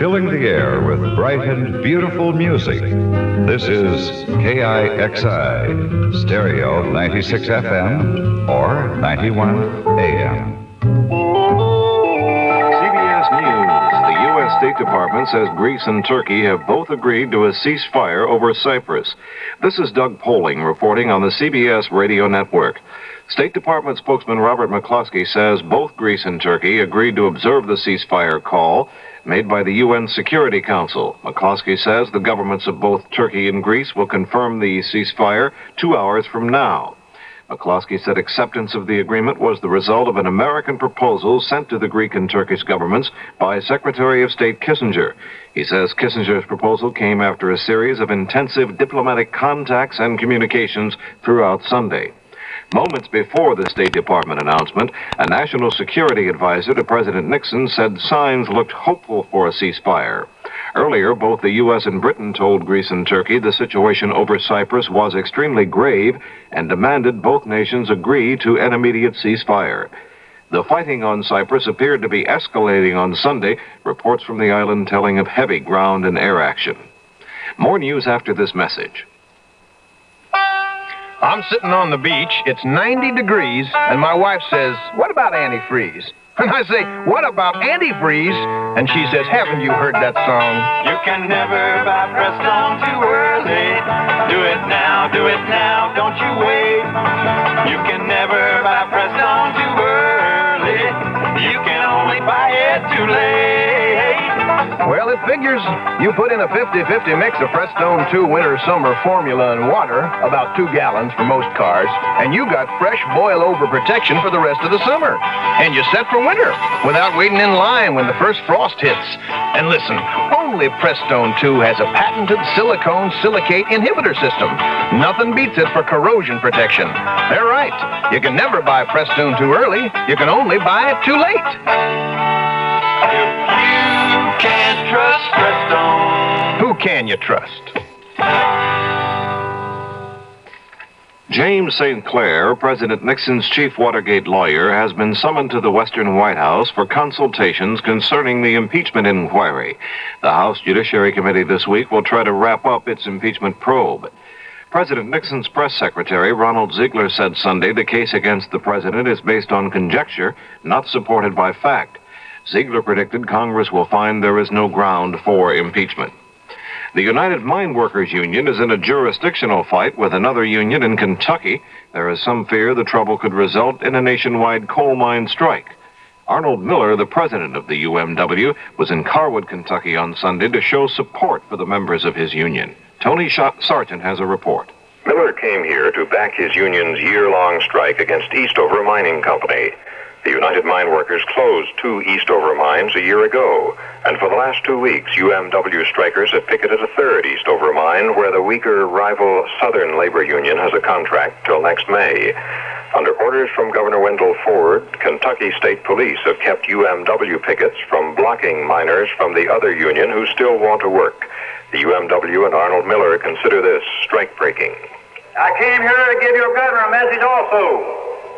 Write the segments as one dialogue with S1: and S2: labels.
S1: filling the air with bright and beautiful music. This is KIXI, stereo 96 FM or 91 AM.
S2: State Department says Greece and Turkey have both agreed to a ceasefire over Cyprus. This is Doug Poling reporting on the CBS radio network. State Department spokesman Robert McCloskey says both Greece and Turkey agreed to observe the ceasefire call made by the UN Security Council. McCloskey says the governments of both Turkey and Greece will confirm the ceasefire 2 hours from now. McCloskey said acceptance of the agreement was the result of an American proposal sent to the Greek and Turkish governments by Secretary of State Kissinger. He says Kissinger's proposal came after a series of intensive diplomatic contacts and communications throughout Sunday. Moments before the State Department announcement, a national security advisor to President Nixon said signs looked hopeful for a ceasefire. Earlier, both the U.S. and Britain told Greece and Turkey the situation over Cyprus was extremely grave and demanded both nations agree to an immediate ceasefire. The fighting on Cyprus appeared to be escalating on Sunday, reports from the island telling of heavy ground and air action. More news after this message.
S3: I'm sitting on the beach, it's 90 degrees, and my wife says, "What about antifreeze?" And I say, "What about antifreeze?" And she says, "Haven't you heard that song?"
S4: You can never buy Prestone too early. Do it now, don't you wait. You can never buy Prestone too early. You can only buy it too late.
S3: Well, it figures you put in a 50-50 mix of Prestone 2 winter-summer formula and water, about 2 gallons for most cars, and you got fresh boil-over protection for the rest of the summer. And you're set for winter without waiting in line when the first frost hits. And listen, only Prestone 2 has a patented silicone silicate inhibitor system. Nothing beats it for corrosion protection. They're right. You can never buy Prestone too early. You can only buy it too late.
S4: You can't trust Prestone.
S3: Who can you trust?
S2: James St. Clair, President Nixon's chief Watergate lawyer, has been summoned to the Western White House for consultations concerning the impeachment inquiry. The House Judiciary Committee this week will try to wrap up its impeachment probe. President Nixon's press secretary, Ronald Ziegler, said Sunday the case against the president is based on conjecture, not supported by fact. Ziegler predicted Congress will find there is no ground for impeachment. The United Mine Workers Union is in a jurisdictional fight with another union in Kentucky. There is some fear the trouble could result in a nationwide coal mine strike. Arnold Miller, the president of the UMW, was in Carwood, Kentucky on Sunday to show support for the members of his union. Tony Sargent has a report.
S5: Miller came here to back his union's year-long strike against Eastover Mining Company. The United Mine Workers closed 2 Eastover mines a year ago, and for the last 2 weeks, UMW strikers have picketed a 3rd Eastover mine where the weaker rival Southern Labor Union has a contract till next May. Under orders from Governor Wendell Ford, Kentucky State Police have kept UMW pickets from blocking miners from the other union who still want to work. The UMW and Arnold Miller consider this strike-breaking.
S6: I came here to give your governor a message also,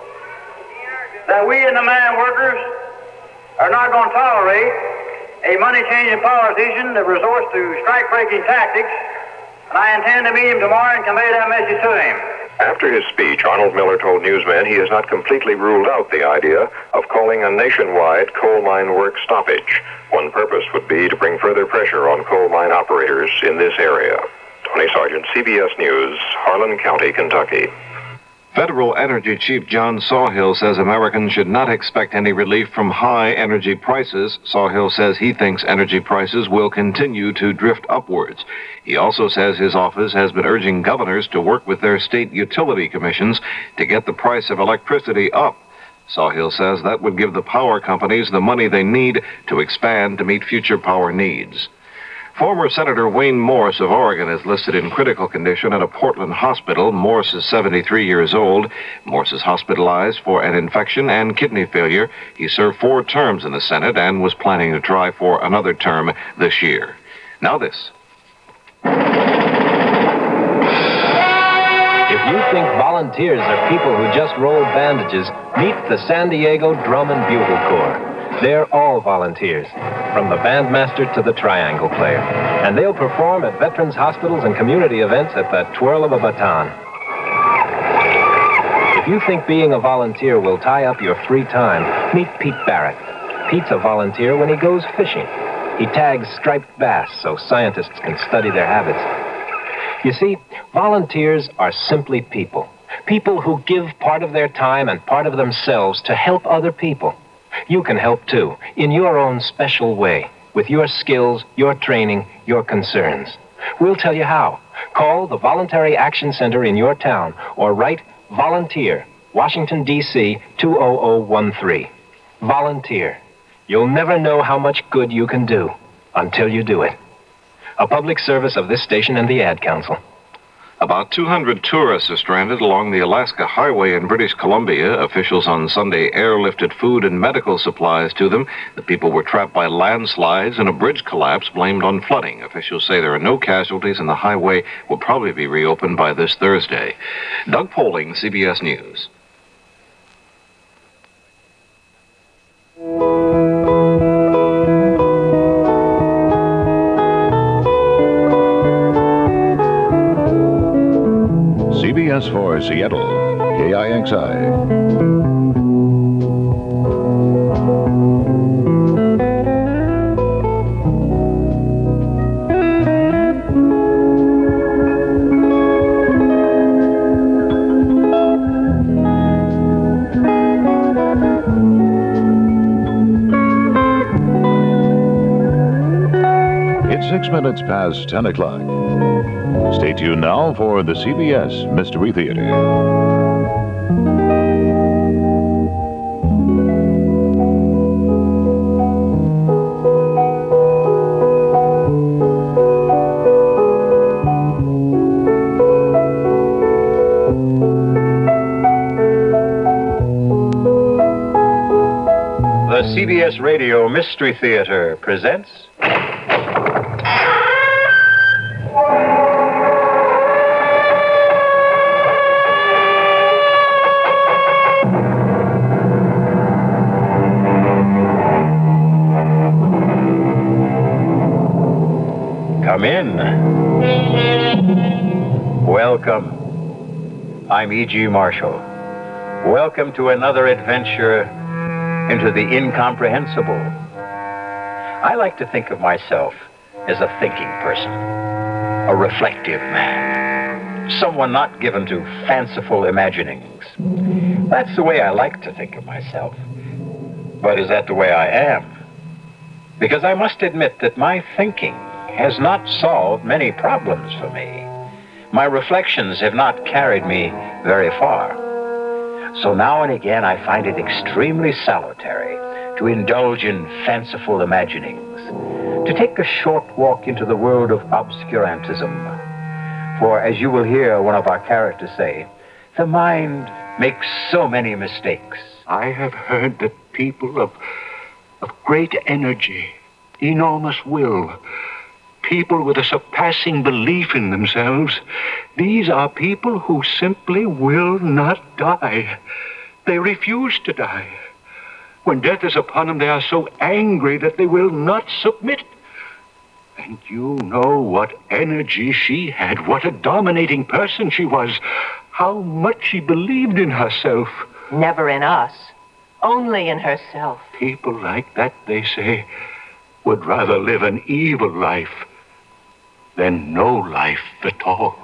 S6: that we and the mine workers are not going to tolerate a money-changing politician that resorts to strike-breaking tactics, and I intend to meet him tomorrow and convey that message to him.
S5: After his speech, Arnold Miller told newsmen he has not completely ruled out the idea of calling a nationwide coal mine work stoppage. One purpose would be to bring further pressure on coal mine operators in this area. Tony Sargent, CBS News, Harlan County, Kentucky.
S2: Federal Energy Chief John Sawhill says Americans should not expect any relief from high energy prices. Sawhill says he thinks energy prices will continue to drift upwards. He also says his office has been urging governors to work with their state utility commissions to get the price of electricity up. Sawhill says that would give the power companies the money they need to expand to meet future power needs. Former Senator Wayne Morse of Oregon is listed in critical condition at a Portland hospital. Morse is 73 years old. Morse is hospitalized for an infection and kidney failure. He served 4 terms in the Senate and was planning to try for another term this year. Now this.
S7: If you think volunteers are people who just roll bandages, meet the San Diego Drum and Bugle Corps. They're all volunteers, from the bandmaster to the triangle player. And they'll perform at veterans' hospitals and community events at the twirl of a baton. If you think being a volunteer will tie up your free time, meet Pete Barrett. Pete's a volunteer when he goes fishing. He tags striped bass so scientists can study their habits. You see, volunteers are simply people. People who give part of their time and part of themselves to help other people. You can help too, in your own special way, with your skills, your training, your concerns. We'll tell you how. Call the Voluntary Action Center in your town or write Volunteer, Washington, D.C. 20013. Volunteer. You'll never know how much good you can do until you do it. A public service of this station and the Ad Council.
S2: About 200 tourists are stranded along the Alaska Highway in British Columbia. Officials on Sunday airlifted food and medical supplies to them. The people were trapped by landslides and a bridge collapse blamed on flooding. Officials say there are no casualties and the highway will probably be reopened by this Thursday. Doug Poling, CBS News.
S1: CBS for Seattle, KIXI. It's 6 minutes past 10 o'clock. Stay tuned now for the CBS Mystery Theater.
S8: The CBS Radio Mystery Theater presents... Come in. Welcome. I'm E.G. Marshall. Welcome to another adventure into the incomprehensible. I like to think of myself as a thinking person, a reflective man, someone not given to fanciful imaginings. That's the way I like to think of myself. But is that the way I am? Because I must admit that my thinking has not solved many problems for me. My reflections have not carried me very far. So now and again I find it extremely salutary to indulge in fanciful imaginings, to take a short walk into the world of obscurantism. For as you will hear one of our characters say, the mind makes so many mistakes.
S9: I have heard that people of great energy, enormous will, people with a surpassing belief in themselves, these are people who simply will not die. They refuse to die. When death is upon them, they are so angry that they will not submit. And you know what energy she had, what a dominating person she was, how much she believed in herself.
S10: Never in us, only in herself.
S9: People like that, they say, would rather live an evil life than no life at all.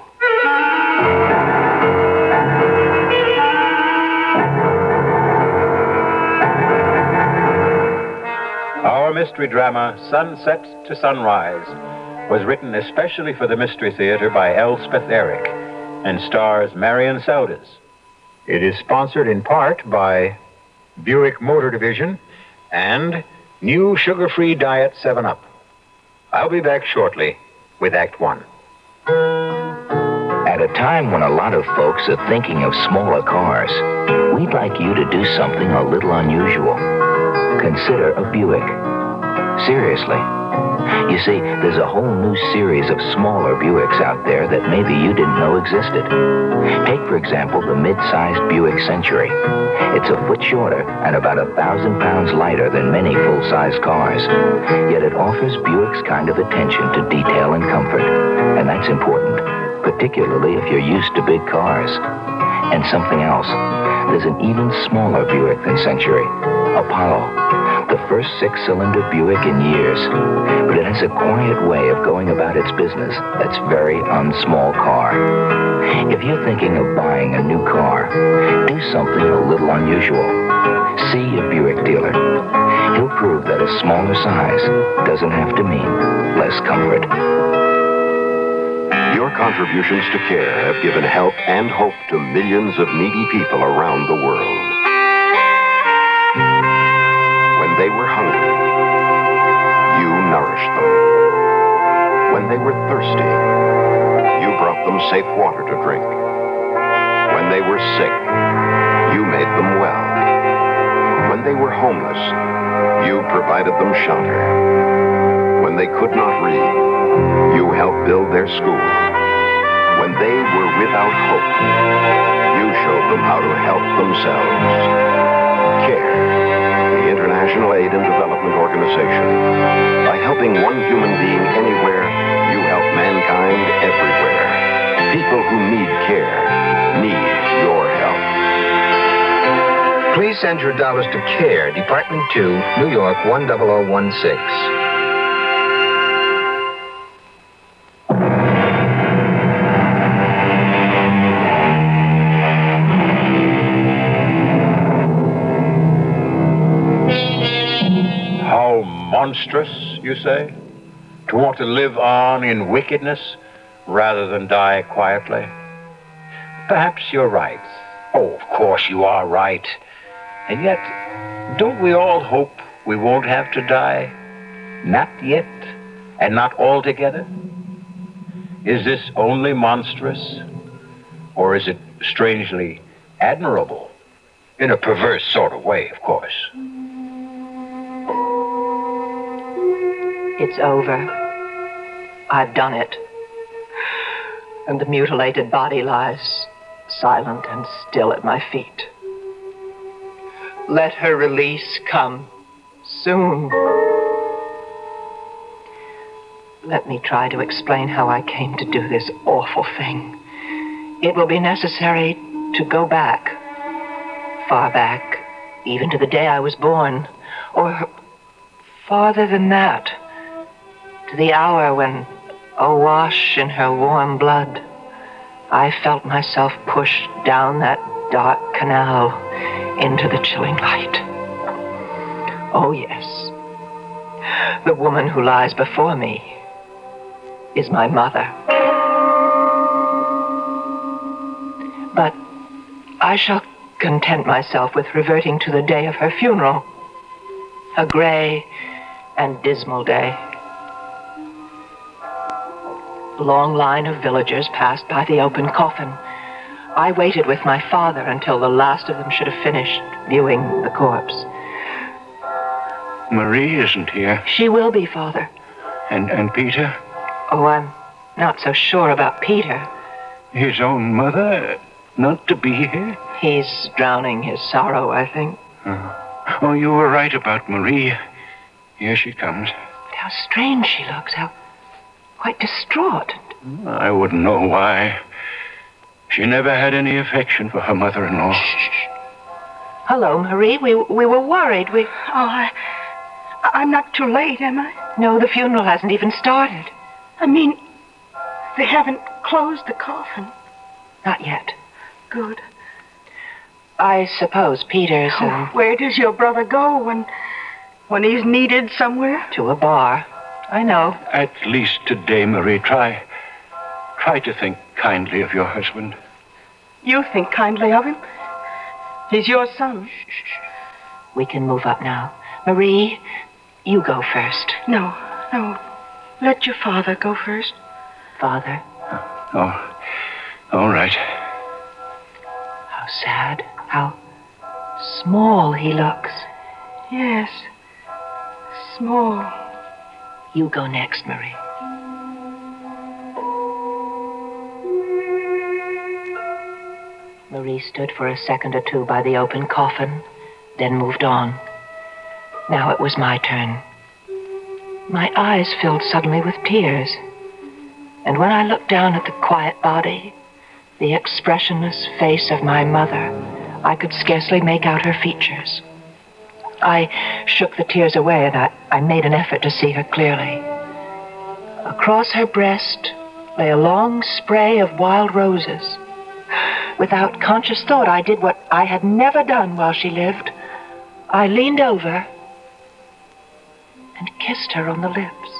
S8: Our mystery drama, Sunset to Sunrise, was written especially for the Mystery Theater by Elspeth Eric and stars Marion Seldes. It is sponsored in part by Buick Motor Division and new sugar-free Diet 7-Up. I'll be back shortly with Act One.
S11: At a time when a lot of folks are thinking of smaller cars, we'd like you to do something a little unusual. Consider a Buick. Seriously. You see, there's a whole new series of smaller Buicks out there that maybe you didn't know existed. Take, for example, the mid-sized Buick Century. It's a foot shorter and about 1,000 pounds lighter than many full-size cars. Yet it offers Buick's kind of attention to detail and comfort. And that's important, particularly if you're used to big cars. And something else. There's an even smaller Buick than Century, Apollo, the first six-cylinder Buick in years. But it has a quiet way of going about its business that's very unsmall car. If you're thinking of buying a new car, do something a little unusual. See a Buick dealer. He'll prove that a smaller size doesn't have to mean less comfort.
S12: Your contributions to CARE have given help and hope to millions of needy people around the world. When they were hungry, you nourished them. When they were thirsty, you brought them safe water to drink. When they were sick, you made them well. When they were homeless, you provided them shelter. When they could not read, you helped build their school. When they were without hope, you showed them how to help themselves. CARE, the International Aid and Development Organization. By helping one human being anywhere, you help mankind everywhere. People who need care need your help.
S7: Please send your dollars to CARE, Department 2, New York 10016.
S8: Monstrous, you say? To want to live on in wickedness rather than die quietly? Perhaps you're right. Oh, of course you are right. And yet, don't we all hope we won't have to die? Not yet, and not altogether? Is this only monstrous? Or is it strangely admirable? In a perverse sort of way, of course.
S10: It's over. I've done it. And the mutilated body lies silent and still at my feet. Let her release come soon. Let me try to explain how I came to do this awful thing. It will be necessary to go back, far back, even to the day I was born, or farther than that, to the hour when, awash in her warm blood, I felt myself pushed down that dark canal into the chilling light. Oh, yes. The woman who lies before me is my mother. But I shall content myself with reverting to the day of her funeral, a gray and dismal day. A long line of villagers passed by the open coffin. I waited with my father until the last of them should have finished viewing the corpse.
S9: Marie isn't here.
S10: She will be, Father.
S9: And Peter?
S10: Oh, I'm not so sure about Peter.
S9: His own mother not to be here?
S10: He's drowning his sorrow, I think.
S9: Oh, you were right about Marie. Here she comes.
S10: But how strange she looks, how quite distraught.
S9: I wouldn't know why. She never had any affection for her mother-in-law.
S10: Shh. Hello, Marie. We were worried.
S13: Oh, I'm not too late, am I?
S10: No, the funeral hasn't even started.
S13: I mean, they haven't closed the coffin.
S10: Not yet.
S13: Good.
S10: I suppose Peter's...
S13: Where does your brother go when he's needed somewhere?
S10: To a bar. I know.
S9: At least today, Marie, try to think kindly of your husband.
S13: You think kindly of him? He's your son.
S10: Shh. We can move up now. Marie, you go first.
S13: No. Let your father go first.
S10: Father?
S9: Oh, all right.
S10: How sad. How small he looks.
S13: Yes. Small.
S10: You go next, Marie. Marie stood for a second or two by the open coffin, then moved on. Now it was my turn. My eyes filled suddenly with tears. And when I looked down at the quiet body, the expressionless face of my mother, I could scarcely make out her features. I shook the tears away, and I made an effort to see her clearly. Across her breast lay a long spray of wild roses. Without conscious thought, I did what I had never done while she lived. I leaned over and kissed her on the lips.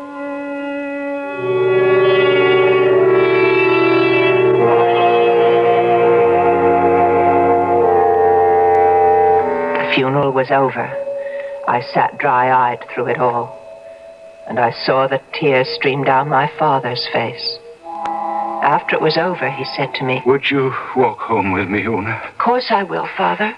S10: The funeral was over. I sat dry-eyed through it all, and I saw the tears stream down my father's face. After it was over, he said to me,
S9: "Would you walk home with me, Una?"
S10: "Of course I will, Father."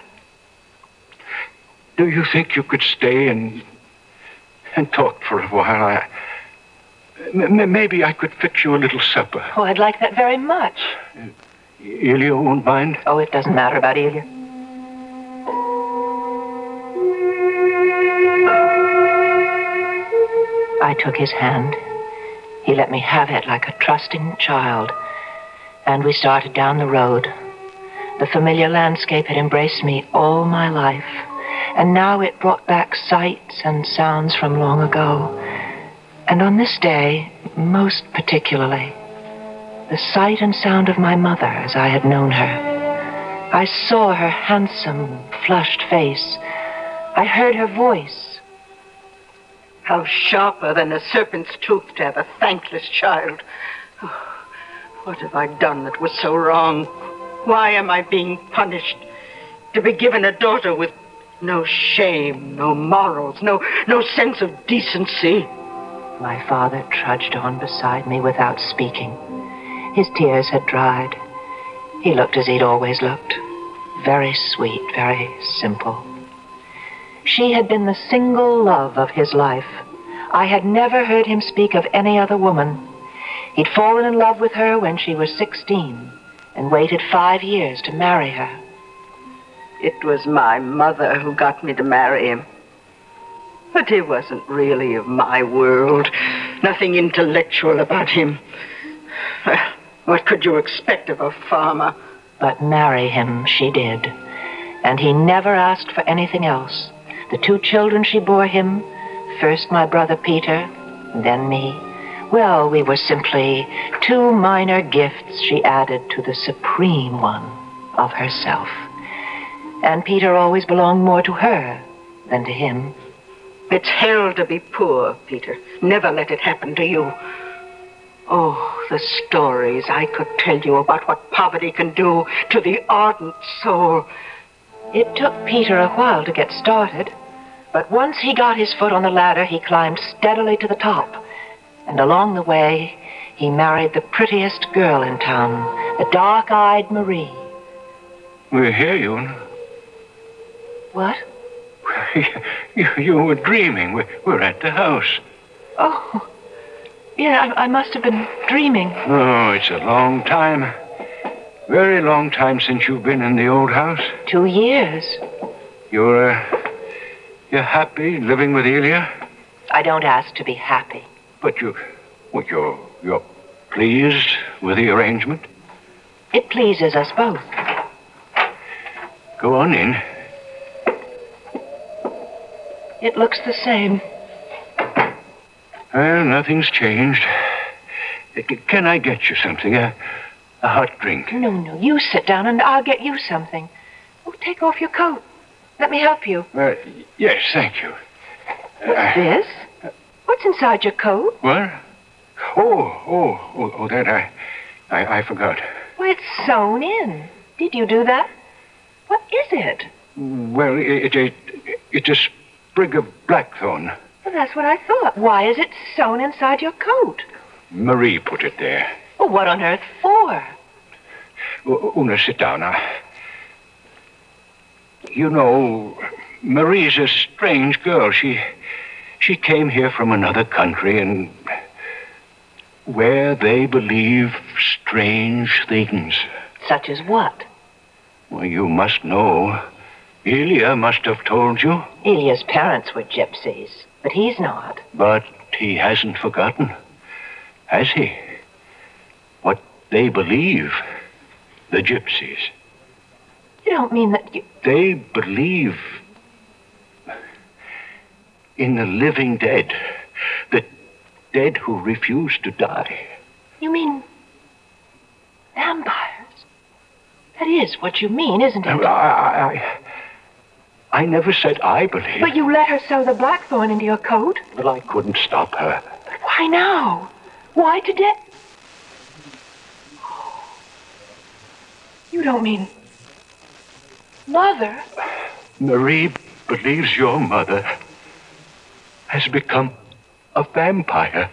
S9: "Do you think you could stay and talk for a while? Maybe I could fix you a little supper."
S10: "Oh, I'd like that very much."
S9: "Ilya won't mind?"
S10: "Oh, it doesn't matter about Ilya." I took his hand. He let me have it like a trusting child, and we started down the road. The familiar landscape had embraced me all my life, and now it brought back sights and sounds from long ago. And on this day, most particularly, the sight and sound of my mother as I had known her. I saw her handsome, flushed face. I heard her voice.
S13: How sharper than a serpent's tooth to have a thankless child. Oh, what have I done that was so wrong? Why am I being punished? To be given a daughter with no shame, no morals, no sense of decency.
S10: My father trudged on beside me without speaking. His tears had dried. He looked as he'd always looked. Very sweet, very simple. She had been the single love of his life. I had never heard him speak of any other woman. He'd fallen in love with her when she was 16 and waited 5 years to marry her.
S13: It was my mother who got me to marry him. But he wasn't really of my world. Nothing intellectual about him. What could you expect of a farmer?
S10: But marry him she did. And he never asked for anything else. The 2 children she bore him, first my brother Peter, then me, well, we were simply 2 minor gifts she added to the supreme one of herself. And Peter always belonged more to her than to him.
S13: It's hell to be poor, Peter. Never let it happen to you. Oh, the stories I could tell you about what poverty can do to the ardent soul.
S10: It took Peter a while to get started, but once he got his foot on the ladder, he climbed steadily to the top. And along the way, he married the prettiest girl in town, the dark-eyed Marie.
S9: We're here, Una.
S10: What?
S9: You were dreaming. We're at the house.
S10: Oh, yeah, I must have been dreaming.
S9: Oh, it's a long time. Very long time since you've been in the old house.
S10: 2 years.
S9: You're happy living with Ilya?
S10: I don't ask to be happy.
S9: But you're pleased with the arrangement?
S10: It pleases us both.
S9: Go on in.
S10: It looks the same.
S9: Well, nothing's changed. Can I get you something? A hot drink?
S10: No, you sit down and I'll get you something. Oh, take off your coat. Let me help you.
S9: Yes, thank you.
S10: What's this? What's inside your coat?
S9: What? Oh, that I forgot.
S10: Why, it's sewn in. Did you do that? What is it?
S9: Well, it's a sprig of blackthorn.
S10: Well, that's what I thought. Why is it sewn inside your coat?
S9: Marie put it there.
S10: Well, what on earth for?
S9: Una, sit down now. You know, Marie's a strange girl. She She came here from another country and where they believe strange things.
S10: Such as what?
S9: Well, you must know. Ilya must have told you.
S10: Ilya's parents were gypsies, but he's not.
S9: But he hasn't forgotten, has he? What they believe, the gypsies.
S10: You don't mean that you...
S9: They believe in the living dead, the dead who refuse to die.
S10: You mean vampires? That is what you mean, isn't it?
S9: I never said I believe.
S10: But you let her sew the blackthorn into your coat?
S9: Well, I couldn't stop her.
S10: But why now? Why today? You don't mean... Mother?
S9: Marie believes your mother has become a vampire.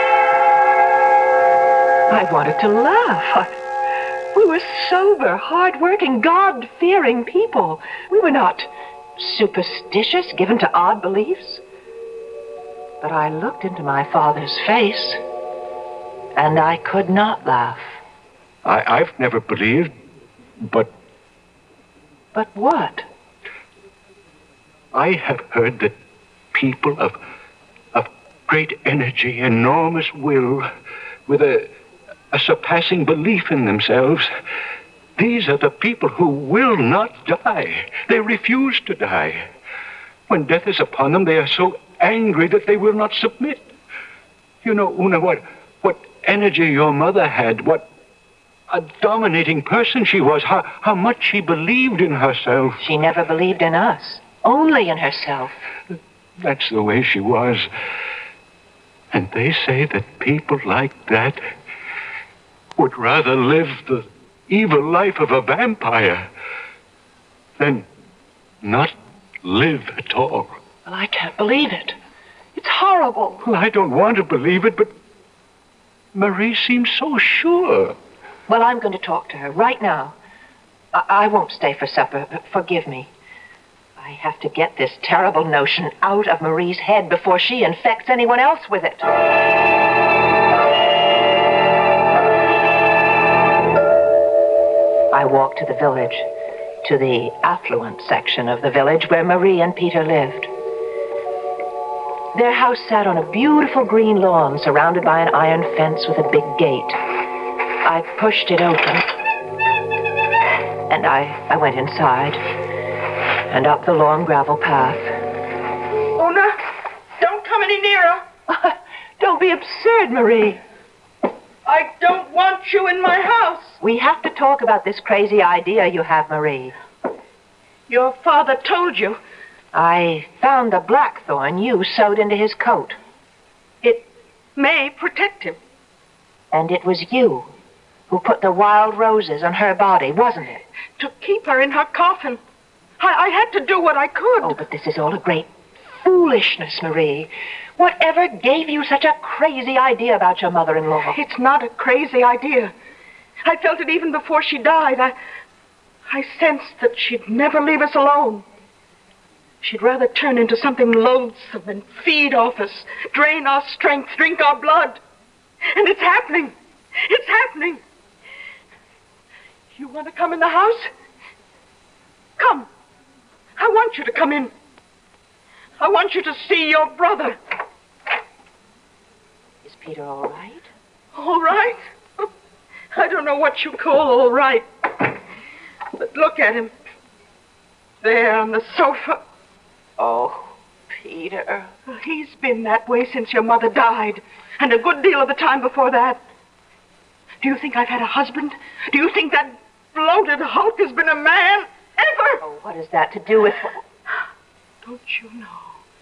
S10: I wanted to laugh. We were sober, hard-working, God-fearing people. We were not superstitious, given to odd beliefs. But I looked into my father's face, and I could not laugh.
S9: I've never believed, but...
S10: But what?
S9: I have heard that people of great energy, enormous will, with a surpassing belief in themselves, these are the people who will not die. They refuse to die. When death is upon them, they are so angry that they will not submit. You know, Una, what energy your mother had, what a dominating person she was, how much she believed in herself.
S10: She never believed in us, only in herself.
S9: That's the way she was. And they say that people like that would rather live the evil life of a vampire than not live at all.
S10: Well, I can't believe it. It's horrible.
S9: Well, I don't want to believe it, but Marie seems so sure.
S10: Well, I'm going to talk to her right now. I won't stay for supper. Forgive me. I have to get this terrible notion out of Marie's head before she infects anyone else with it. I walked to the village, to the affluent section of the village where Marie and Peter lived. Their house sat on a beautiful green lawn surrounded by an iron fence with a big gate. I pushed it open, and I went inside and up the long gravel path.
S13: Una, don't come any nearer.
S10: Don't be absurd, Marie.
S13: I don't want you in my house.
S10: We have to talk about this crazy idea you have, Marie.
S13: Your father told you.
S10: I found the blackthorn you sewed into his coat.
S13: It may protect him.
S10: And it was you who put the wild roses on her body, wasn't it?
S13: To keep her in her coffin. I had to do what I could.
S10: Oh, but this is all a great foolishness, Marie. Whatever gave you such a crazy idea about your mother-in-law?
S13: It's not a crazy idea. I felt it even before she died. I sensed that she'd never leave us alone. She'd rather turn into something loathsome and feed off us, drain our strength, drink our blood. And it's happening. It's happening. You want to come in the house? Come. I want you to come in. I want you to see your brother.
S10: Is Peter all right?
S13: All right? I don't know what you call all right. But look at him. There on the sofa.
S10: Oh, Peter.
S13: He's been that way since your mother died, and a good deal of the time before that. Do you think I've had a husband? Do you think that bloated hulk has been a man? Ever?
S10: Oh, what has that to do with...
S13: Don't you know?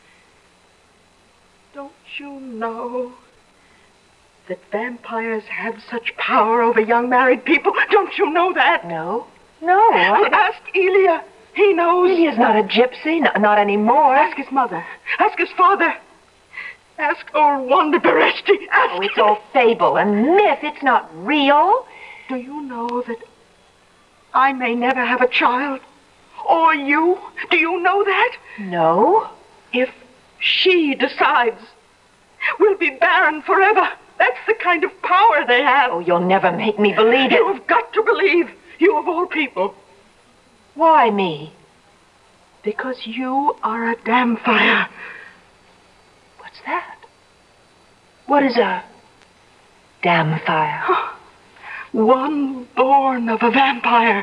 S13: Don't you know that vampires have such power over young married people? Don't you know that?
S10: No. No.
S13: Ask Ilya. He knows.
S10: Ilya's not a gypsy, not anymore.
S13: Ask his mother. Ask his father. Ask old Wanda Beresti. Ask
S10: Oh, it's all fable and myth. It's not real.
S13: Do you know that I may never have a child? Or you? Do you know that?
S10: No.
S13: If She decides. We'll be barren forever. That's the kind of power they have.
S10: Oh, you'll never make me believe it.
S13: You have got to believe. You of all people.
S10: Why me?
S13: Because you are a damn fire.
S10: What's that? What is a damn fire?
S13: One born of a vampire.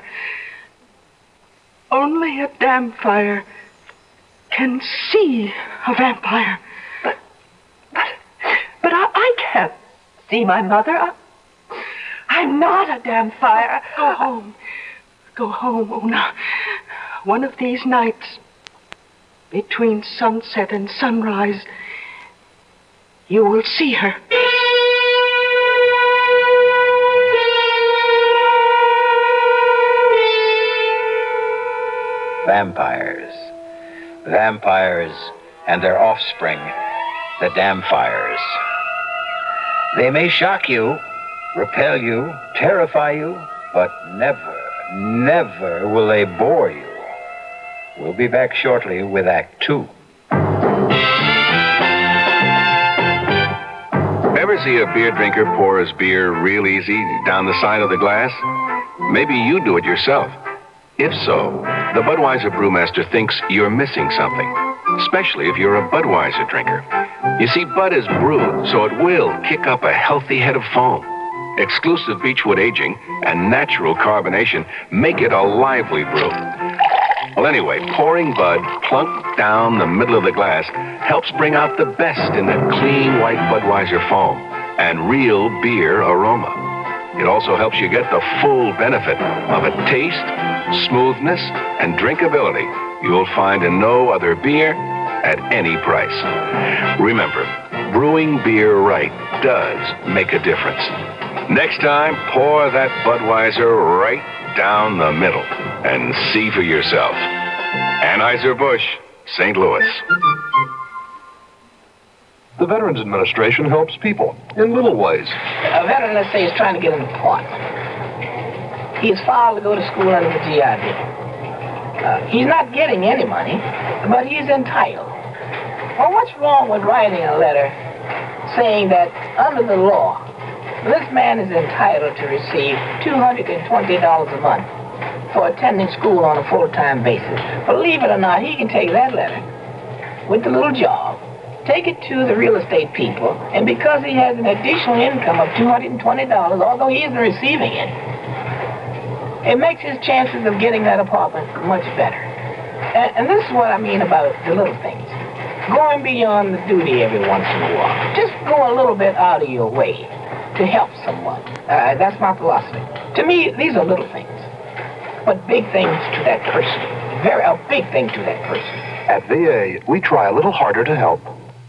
S13: Only a damn fire can see a vampire.
S10: But I can't see my mother. I'm not a damn fire.
S13: Go home. Go home, Una. One of these nights, between sunset and sunrise, you will see her.
S8: Vampires. Vampires and their offspring, the Damfires. They may shock you, repel you, terrify you, but never, never will they bore you. We'll be back shortly with Act 2.
S2: Ever see a beer drinker pour his beer real easy down the side of the glass? Maybe you do it yourself. If so, the Budweiser Brewmaster thinks you're missing something, especially if you're a Budweiser drinker. You see, Bud is brewed, so it will kick up a healthy head of foam. Exclusive beechwood aging and natural carbonation make it a lively brew. Well, anyway, pouring Bud plunk down the middle of the glass helps bring out the best in that clean white Budweiser foam and real beer aroma. It also helps you get the full benefit of a taste, smoothness, and drinkability you'll find in no other beer at any price. Remember, brewing beer right does make a difference. Next time, pour that Budweiser right down the middle and see for yourself. Anheuser-Busch, St. Louis.
S3: The Veterans Administration helps people in little ways.
S14: A veteran, let's say, is trying to get into port. He is filed to go to school under the GI Bill. He's not getting any money, but he's entitled. Well, what's wrong with writing a letter saying that under the law, this man is entitled to receive $220 a month for attending school on a full-time basis? Believe it or not, he can take that letter with the little job, take it to the real estate people, and because he has an additional income of $220, although he isn't receiving it, it makes his chances of getting that apartment much better. And this is what I mean about the little things. Going beyond the duty every once in a while. Just go a little bit out of your way to help someone. That's my philosophy. To me, these are little things, but big things to that person. A big thing to that person.
S3: At VA, we try a little harder to help.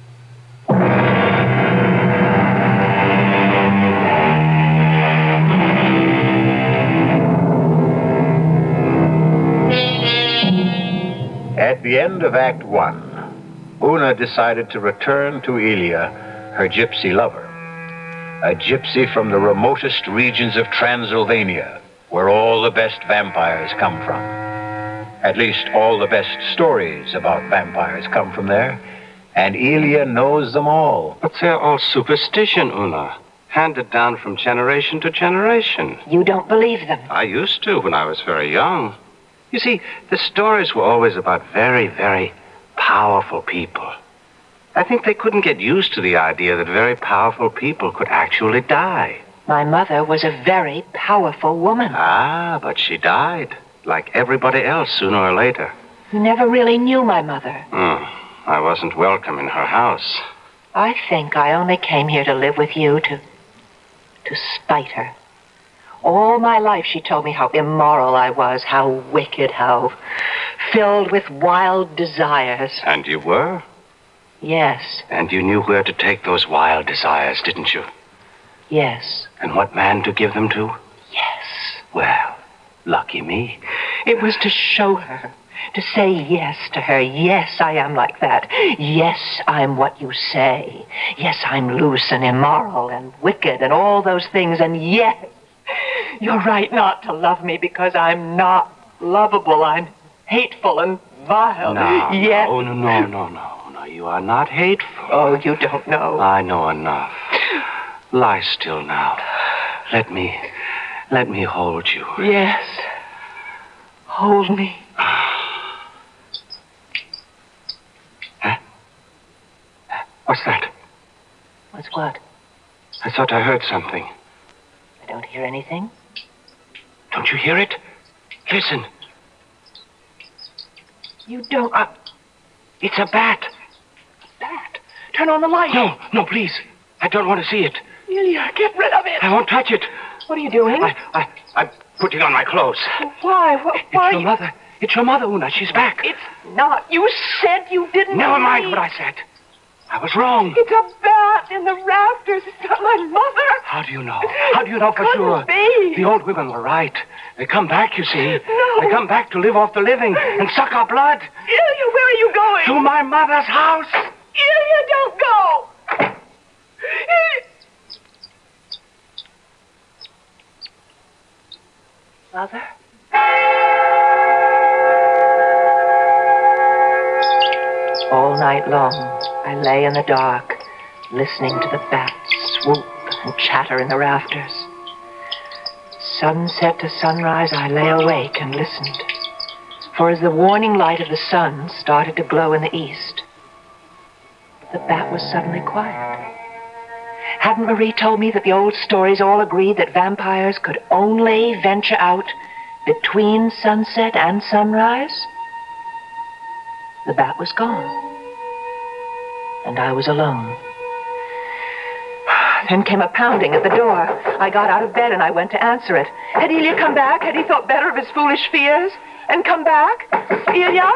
S8: At the end of Act 1, Una decided to return to Ilya, her gypsy lover. A gypsy from the remotest regions of Transylvania, where all the best vampires come from. At least all the best stories about vampires come from there, and Ilya knows them all.
S15: But they're all superstition, Una. Handed down from generation to generation.
S10: You don't believe them?
S15: I used to when I was very young. You see, the stories were always about very, very powerful people. I think they couldn't get used to the idea that very powerful people could actually die.
S10: My mother was a very powerful woman.
S15: Ah, but she died, like everybody else, sooner or later.
S10: You never really knew my mother.
S15: I wasn't welcome in her house.
S10: I think I only came here to live with you to spite her. All my life she told me how immoral I was, how wicked, how filled with wild desires.
S15: And you were?
S10: Yes.
S15: And you knew where to take those wild desires, didn't you?
S10: Yes.
S15: And what man to give them to?
S10: Yes.
S15: Well, lucky me.
S10: It was to show her, to say yes to her. Yes, I am like that. Yes, I'm what you say. Yes, I'm loose and immoral and wicked and all those things. And yes, you're right not to love me because I'm not lovable. I'm hateful and vile.
S15: No,
S10: yes.
S15: no. You You are not hateful.
S10: Oh, you don't know.
S15: I know enough. Lie still now. Let me hold you.
S10: Yes. Hold me.
S15: Huh? What's that?
S10: What's what?
S15: I thought I heard something.
S10: I don't hear anything.
S15: Don't you hear it? Listen.
S10: You don't...
S15: It's a bat.
S10: Bat? Turn on the light.
S15: No, please. I don't want to see it.
S10: Ilya, get rid of it.
S15: I won't touch it.
S10: What are you doing?
S15: I'm putting on my clothes.
S10: Why? Why?
S15: It's your mother. It's your mother, Una. She's back.
S10: It's not. You said you didn't.
S15: Never mind what I said. I was wrong.
S10: It's a bat in the rafters. It's not my mother.
S15: How do you know? How do you know for sure?
S10: Be.
S15: The old women were right. They come back, you see.
S10: No.
S15: They come back to live off the living and suck our blood.
S10: Ilya, where are you going?
S15: To my mother's house.
S10: Ilya, don't go. Mother? All night long, I lay in the dark, listening to the bats swoop and chatter in the rafters. Sunset to sunrise, I lay awake and listened. For as the warning light of the sun started to glow in the east, the bat was suddenly quiet. Hadn't Marie told me that the old stories all agreed that vampires could only venture out between sunset and sunrise? The bat was gone, and I was alone. Then came a pounding at the door. I got out of bed and I went to answer it. Had Ilya come back? Had he thought better of his foolish fears and come back? Ilya?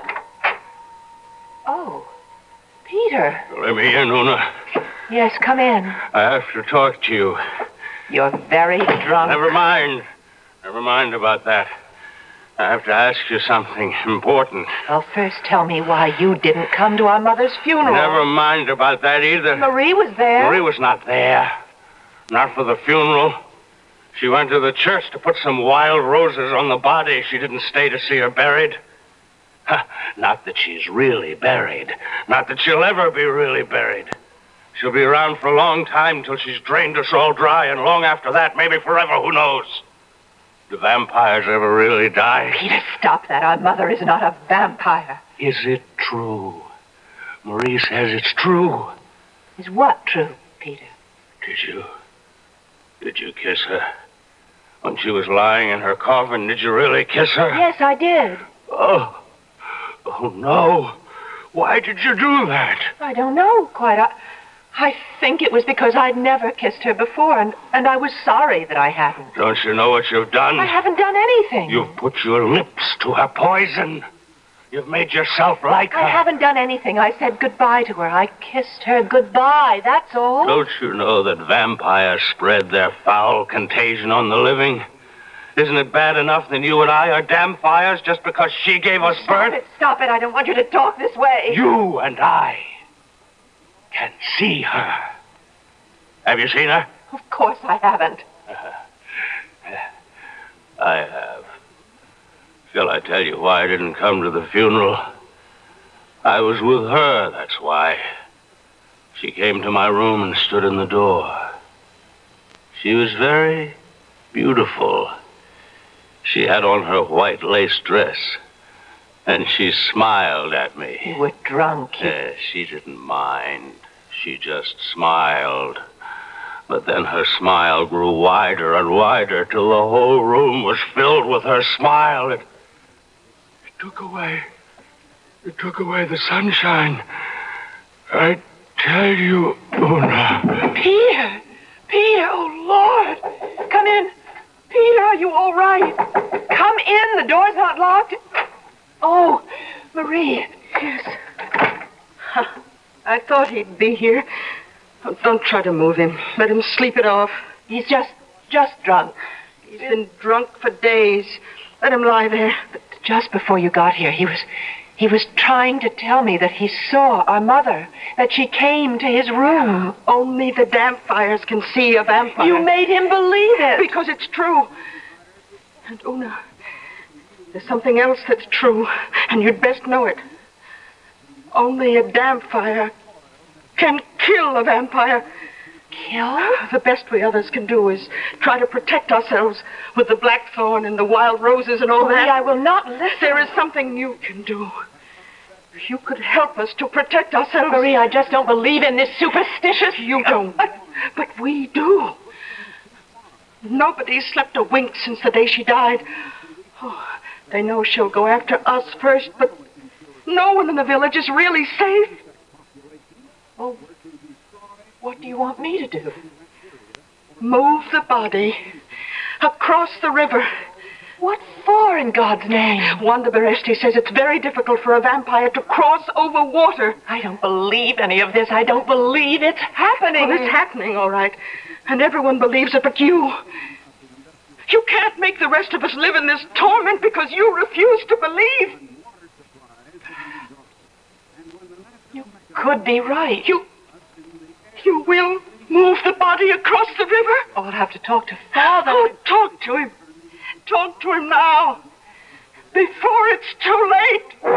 S10: Oh, Peter.
S15: Let me in, Una.
S10: Yes, come in.
S15: I have to talk to you.
S10: You're very drunk.
S15: Never mind. Never mind about that. I have to ask you something important.
S10: Well, first tell me why you didn't come to our mother's funeral.
S15: Never mind about that either.
S10: Marie was there.
S15: Marie was not there. Not for the funeral. She went to the church to put some wild roses on the body. She didn't stay to see her buried. Not that she's really buried. Not that she'll ever be really buried. She'll be around for a long time till she's drained us all dry, and long after that, maybe forever, who knows? Do vampires ever really die?
S10: Peter, stop that. Our mother is not a vampire.
S15: Is it true? Marie says it's true.
S10: Is what true, Peter?
S15: Did you kiss her? When she was lying in her coffin, did you really kiss her?
S10: Yes, I did.
S15: Oh no. Why did you do that?
S10: I don't know quite. I think it was because I'd never kissed her before, and I was sorry that I hadn't.
S15: Don't you know what you've done?
S10: I haven't done anything.
S15: You've put your lips to her poison. You've made yourself like her.
S10: I haven't done anything. I said goodbye to her. I kissed her goodbye, that's all.
S15: Don't you know that vampires spread their foul contagion on the living? Isn't it bad enough that you and I are damn fires just because she gave us birth?
S10: Stop it. I don't want you to talk this way.
S15: You and I can see her. Have you seen her?
S10: Of course I haven't.
S15: I have. Shall I tell you why I didn't come to the funeral? I was with her, that's why. She came to my room and stood in the door. She was very beautiful. She had on her white lace dress, and she smiled at me.
S10: You were drunk.
S15: She didn't mind. She just smiled. But then her smile grew wider and wider till the whole room was filled with her smile. It took away the sunshine. I tell you, Una.
S10: Peter! Peter, oh, Lord! Come in. Peter, are you all right? Come in. The door's not locked. Oh, Marie.
S13: Yes. I thought he'd be here. Oh, don't try to move him. Let him sleep it off.
S10: He's just drunk.
S13: He's been drunk for days. Let him lie there.
S10: But just before you got here, he was trying to tell me that he saw our mother, that she came to his room.
S13: Only the damp fires can see a vampire.
S10: You made him believe it.
S13: Because it's true. And Una, there's something else that's true, and you'd best know it. Only a damp fire can kill a vampire.
S10: Kill?
S13: The best we others can do is try to protect ourselves with the blackthorn and the wild roses and all that.
S10: I will not listen.
S13: There is something you can do. You could help us to protect ourselves.
S10: Marie, I just don't believe in this superstitious...
S13: You don't. But we do. Nobody's slept a wink since the day she died. Oh, they know she'll go after us first, but no one in the village is really safe.
S10: Well, what do you want me to do?
S13: Move the body across the river.
S10: What for, in God's name?
S13: Wanda Beresti says it's very difficult for a vampire to cross over water.
S10: I don't believe any of this. I don't believe it's happening.
S13: Well, it's happening, all right. And everyone believes it but you. You can't make the rest of us live in this torment because you refuse to believe.
S10: You could be right.
S13: You will move the body across the river?
S10: Oh, I'll have to talk to Father.
S13: Oh, talk to him. Talk to him now, before it's too late.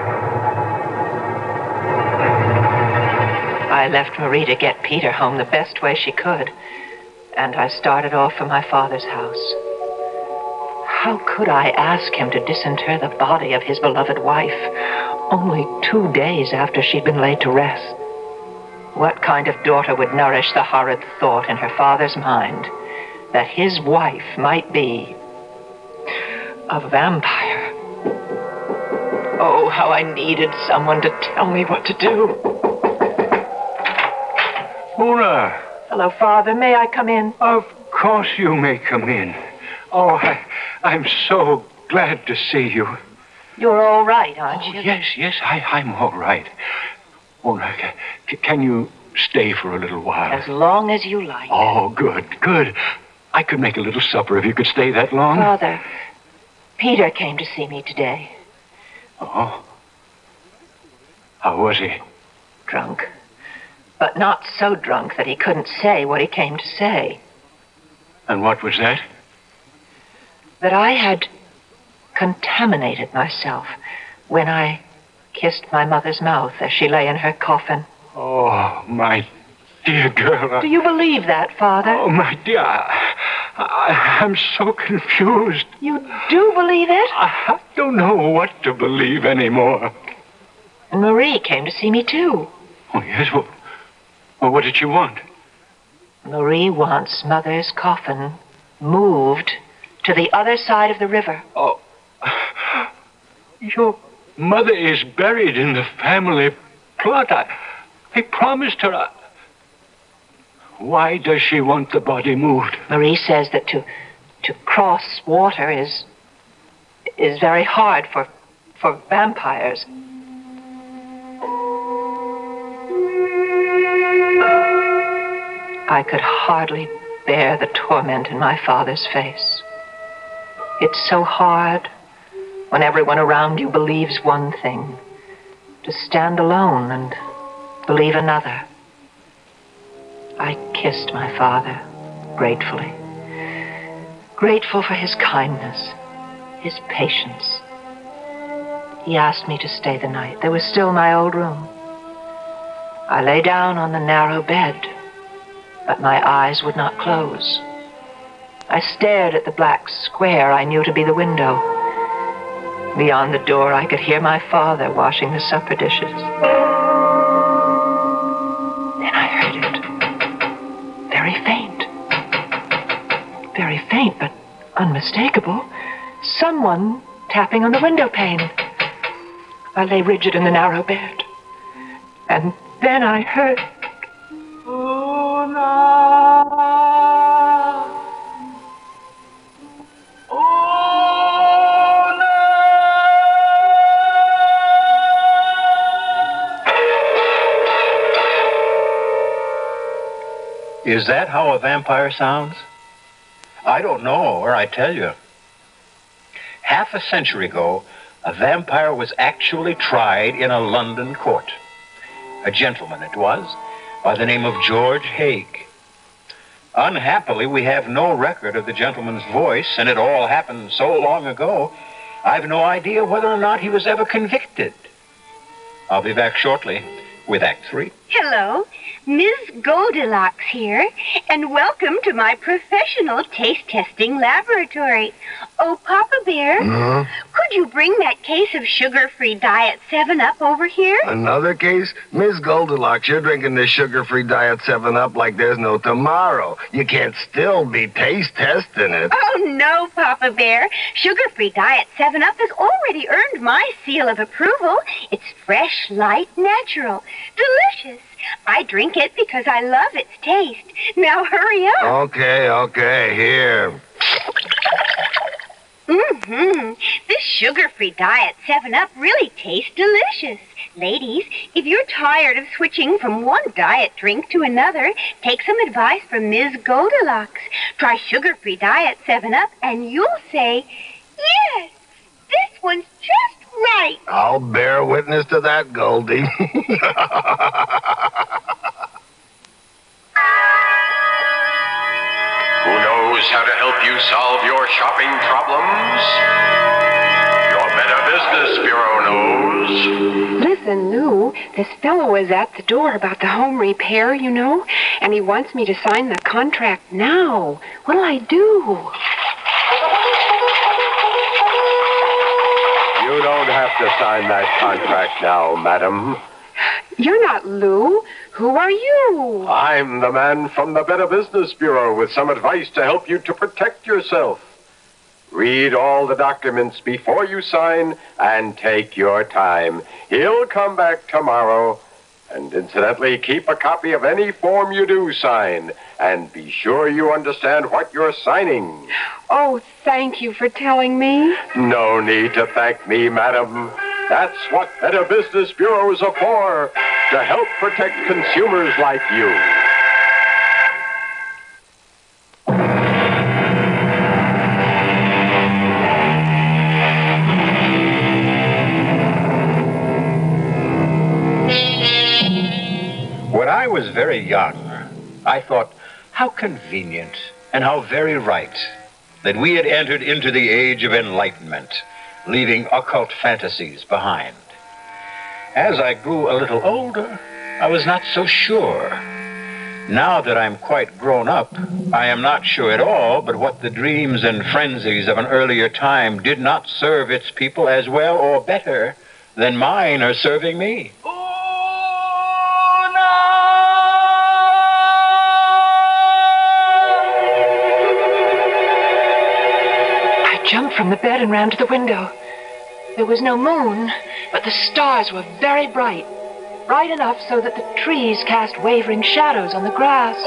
S10: I left Marie to get Peter home the best way she could, and I started off for my father's house. How could I ask him to disinter the body of his beloved wife, only 2 days after she'd been laid to rest? What kind of daughter would nourish the horrid thought in her father's mind that his wife might be a vampire? Oh, how I needed someone to tell me what to do.
S9: Una!
S10: Hello, Father. May I come in?
S9: Of course you may come in. Oh, I'm so glad to see you.
S10: You're all right, aren't you?
S9: Yes, I'm all right. Una, can you stay for a little while?
S10: As long as you like.
S9: Oh, good. I could make a little supper if you could stay that long.
S10: Father, Peter came to see me today.
S9: Oh? How was he?
S10: Drunk. But not so drunk that he couldn't say what he came to say.
S9: And what was that?
S10: That I had contaminated myself when I kissed my mother's mouth as she lay in her coffin.
S9: Oh, my dear girl.
S10: Do you believe that, Father?
S9: Oh, my dear, I'm so confused.
S10: You do believe it?
S9: I don't know what to believe anymore.
S10: And Marie came to see me, too.
S9: Oh, yes? Well, what did she want?
S10: Marie wants Mother's coffin moved to the other side of the river.
S9: Oh, your mother is buried in the family plot. I promised her. Why does she want the body moved?
S10: Marie says that to cross water is very hard for vampires. I could hardly bear the torment in my father's face. It's so hard when everyone around you believes one thing, to stand alone and believe another. I kissed my father gratefully. Grateful for his kindness, his patience. He asked me to stay the night. There was still my old room. I lay down on the narrow bed, but my eyes would not close. I stared at the black square I knew to be the window. Beyond the door, I could hear my father washing the supper dishes. Then I heard it. Very faint, but unmistakable. Someone tapping on the window pane. I lay rigid in the narrow bed. And then I heard...
S8: Is that how a vampire sounds? I don't know, or I tell you. Half a century ago, a vampire was actually tried in a London court. A gentleman it was, by the name of George Haig. Unhappily, we have no record of the gentleman's voice, and it all happened so long ago, I've no idea whether or not he was ever convicted. I'll be back shortly with Act 3.
S16: Hello, Ms. Goldilocks here, and welcome to my professional taste testing laboratory. Oh, Papa Bear, could you bring that case of sugar-free Diet 7-Up over here?
S3: Another case? Miss Goldilocks, you're drinking this sugar-free Diet 7-Up like there's no tomorrow. You can't still be taste testing it.
S16: Oh, no, Papa Bear. Sugar-free Diet 7-Up has already earned my seal of approval. It's fresh, light, natural, delicious. I drink it because I love its taste. Now hurry up.
S3: Okay, here.
S16: This sugar-free Diet 7-Up really tastes delicious. Ladies, if you're tired of switching from one diet drink to another, take some advice from Ms. Goldilocks. Try sugar-free Diet 7-Up and you'll say, yes, this one's just right.
S3: I'll bear witness to that, Goldie.
S17: Who knows how to help you solve your shopping problems? Your Better Business Bureau knows.
S18: Listen, Lou, this fellow is at the door about the home repair, you know, and he wants me to sign the contract now. What'll I do?
S17: You don't have to sign that contract now, madam.
S18: You're not Lou. Who are you?
S17: I'm the man from the Better Business Bureau with some advice to help you to protect yourself. Read all the documents before you sign and take your time. He'll come back tomorrow. And incidentally, keep a copy of any form you do sign. And be sure you understand what you're signing.
S18: Oh, thank you for telling me.
S17: No need to thank me, madam. That's what Better Business Bureaus are for, to help protect consumers like you.
S8: When I was very young, I thought, how convenient and how very right that we had entered into the age of enlightenment, leaving occult fantasies behind. As I grew a little older, I was not so sure. Now that I'm quite grown up, I am not sure at all but what the dreams and frenzies of an earlier time did not serve its people as well or better than mine are serving me.
S10: I jumped from the bed and ran to the window. There was no moon, but the stars were very bright. Bright enough so that the trees cast wavering shadows on the grass.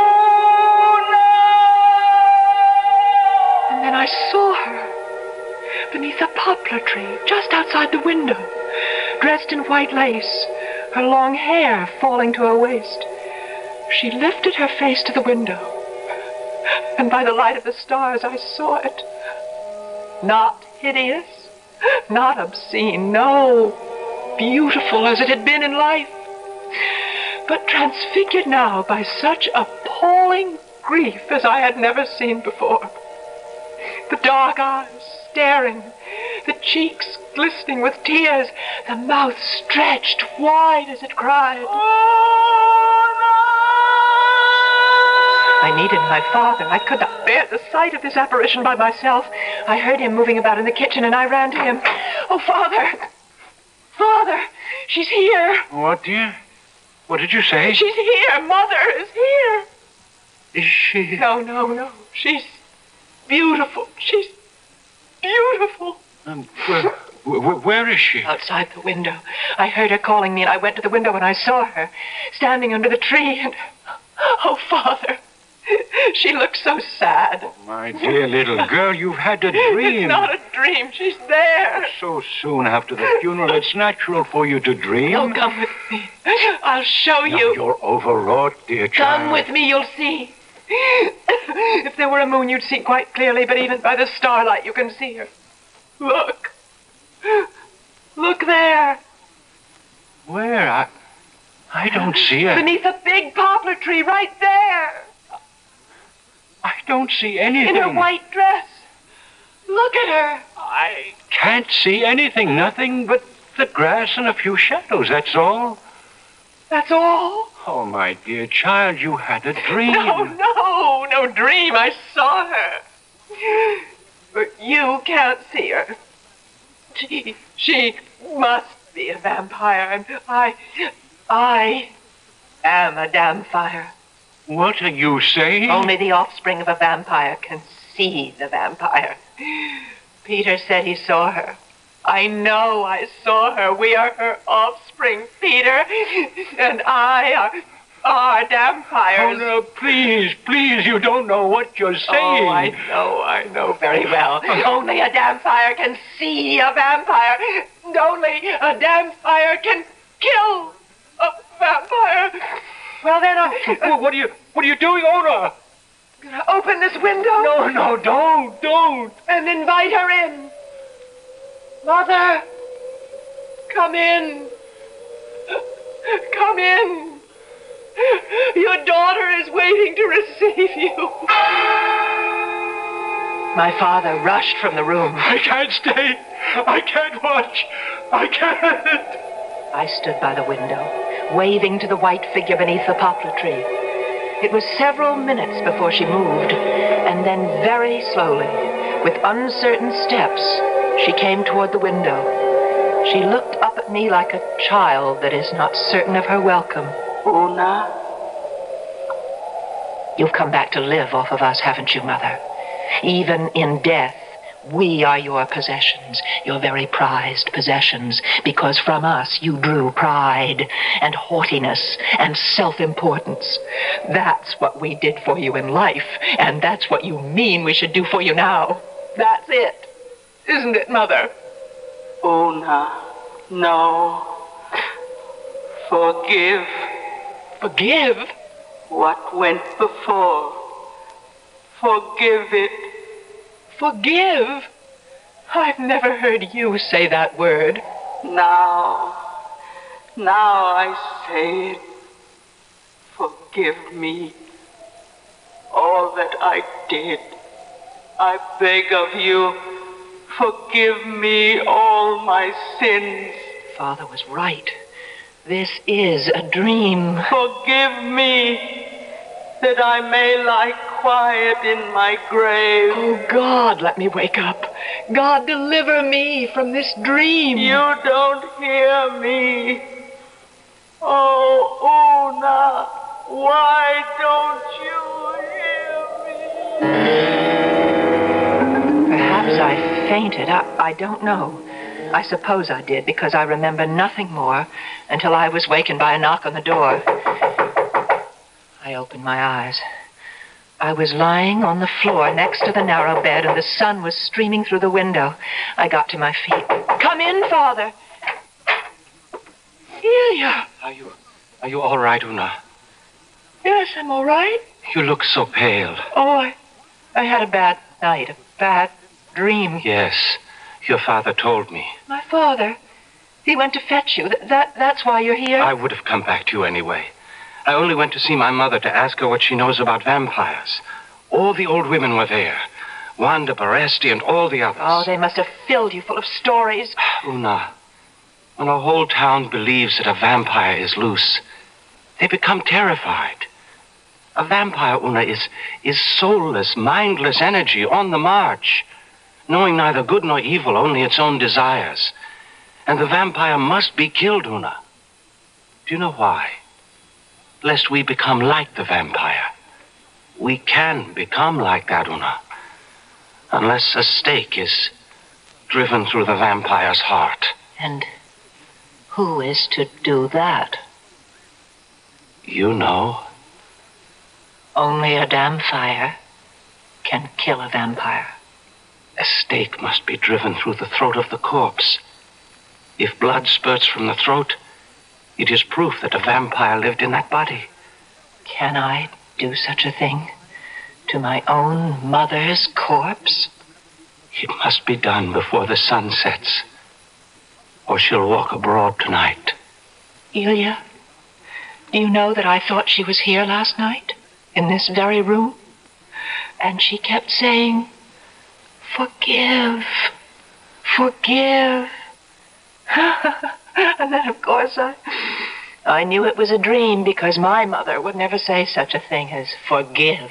S10: And then I saw her beneath a poplar tree just outside the window, dressed in white lace, her long hair falling to her waist. She lifted her face to the window, and by the light of the stars I saw it. Not hideous, not obscene, no, beautiful as it had been in life, but transfigured now by such appalling grief as I had never seen before. The dark eyes staring, the cheeks glistening with tears, the mouth stretched wide as it cried. I needed my father. I could not bear the sight of this apparition by myself. I heard him moving about in the kitchen, and I ran to him. Oh, Father! Father! She's here!
S9: What, dear? What did you say?
S10: She's here! Mother is here!
S9: Is she?
S10: No. She's beautiful. She's beautiful.
S9: Where is she?
S10: Outside the window. I heard her calling me, and I went to the window, and I saw her standing under the tree, and... Oh, Father! She looks so sad.
S9: Oh, my dear little girl, you've had a dream.
S10: It's not a dream. She's there.
S9: So soon after the funeral, it's natural for you to dream.
S10: Oh, come with me. I'll show you.
S9: You're overwrought, dear child.
S10: Come with me, you'll see. If there were a moon, you'd see quite clearly, but even by the starlight, you can see her. Look. Look there.
S9: Where? I don't see her.
S10: Beneath a big poplar tree, right there.
S9: I don't see anything.
S10: In her white dress. Look at her.
S9: I can't see anything. Nothing but The grass and a few shadows, that's all.
S13: That's all?
S9: Oh, my dear child, you had a dream.
S13: No dream. I saw her. But you can't see her. She must be a vampire, and I am a damnfire.
S9: What are you saying?
S10: Only the offspring of a vampire can see the vampire. Peter said he saw her.
S13: I know I saw her. We are her offspring, Peter. And I are vampires.
S9: Oh, no, please, you don't know what you're saying.
S13: Oh, I know very well. Only a damnfire can see a vampire. And only a damnfire can kill a vampire. Well, then
S9: What are you doing, Ona?
S13: Gonna open this window?
S9: No, don't.
S13: And invite her in. Mother, come in. Come in. Your daughter is waiting to receive you.
S10: My father rushed from the room.
S9: I can't stay. I can't watch. I can't.
S10: I stood by the window, waving to the white figure beneath the poplar tree. It was several minutes before she moved, and then very slowly, with uncertain steps, she came toward the window. She looked up at me like a child that is not certain of her welcome.
S13: Una?
S10: You've come back to live off of us, haven't you, Mother? Even in death, we are your possessions, your very prized possessions, because from us you drew pride and haughtiness and self-importance. That's what we did for you in life, and that's what you mean we should do for you now. That's it. Isn't it, Mother?
S13: Una, no. Forgive.
S10: Forgive?
S13: What went before. Forgive it.
S10: Forgive? I've never heard you say that word.
S13: Now I say it. Forgive me. All that I did. I beg of you, forgive me all my sins.
S10: Father was right. This is a dream.
S13: Forgive me, that I may lie quiet in my grave.
S10: Oh, God, let me wake up. God, deliver me from this dream.
S13: You don't hear me. Oh, Una, why don't you hear me?
S10: Perhaps I fainted. I don't know. I suppose I did, because I remember nothing more until I was wakened by a knock on the door. I opened my eyes. I was lying on the floor next to the narrow bed, and the sun was streaming through the window. I got to my feet. Come in, Father. Ilya.
S15: Are you all right, Una?
S10: Yes, I'm all right.
S15: You look so pale.
S10: Oh, I had a bad night, a bad dream.
S15: Yes, your father told me.
S10: My father? He went to fetch you. That's why you're here?
S15: I would have come back to you anyway. I only went to see my mother to ask her what she knows about vampires. All the old women were there. Wanda Baresti and all the others.
S10: Oh, they must have filled you full of stories.
S15: Una, when a whole town believes that a vampire is loose, they become terrified. A vampire, Una, is soulless, mindless energy on the march, knowing neither good nor evil, only its own desires. And the vampire must be killed, Una. Do you know why? Lest we become like the vampire. We can become like that, Una, unless a stake is driven through the vampire's heart.
S10: And who is to do that?
S15: You know.
S10: Only a damnfire can kill a vampire.
S15: A stake must be driven through the throat of the corpse. If blood spurts from the throat, it is proof that a vampire lived in that body.
S10: Can I do such a thing to my own mother's corpse?
S15: It must be done before the sun sets, or she'll walk abroad tonight.
S10: Ilya, do you know that I thought she was here last night, in this very room? And she kept saying, forgive, forgive. And then, of course, I knew it was a dream because my mother would never say such a thing as forgive.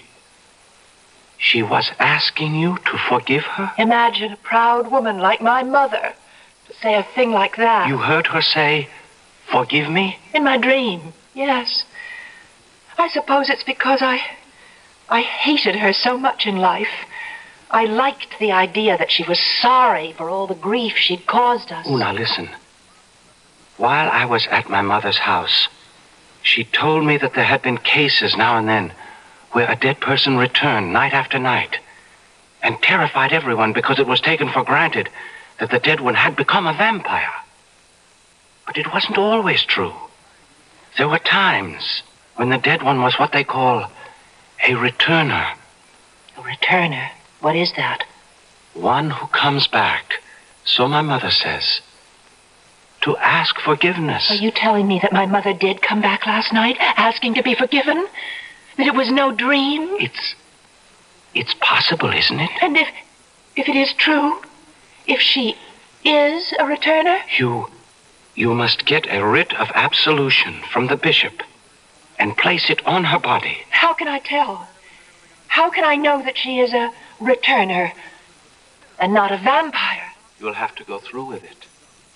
S15: She was asking you to forgive her?
S10: Imagine a proud woman like my mother to say a thing like that.
S15: You heard her say, forgive me?
S10: In my dream, yes. I suppose it's because I hated her so much in life. I liked the idea that she was sorry for all the grief she'd caused us.
S15: Una, listen. While I was at my mother's house, she told me that there had been cases now and then where a dead person returned night after night and terrified everyone because it was taken for granted that the dead one had become a vampire. But it wasn't always true. There were times when the dead one was what they call a returner.
S10: A returner? What is that?
S15: One who comes back, so my mother says, to ask forgiveness.
S10: Are you telling me that my mother did come back last night, asking to be forgiven? That it was no dream?
S15: It's possible, isn't it?
S10: And if it is true, if she is a returner?
S15: You must get a writ of absolution from the bishop and place it on her body.
S10: How can I tell? How can I know that she is a returner and not a vampire?
S15: You'll have to go through with it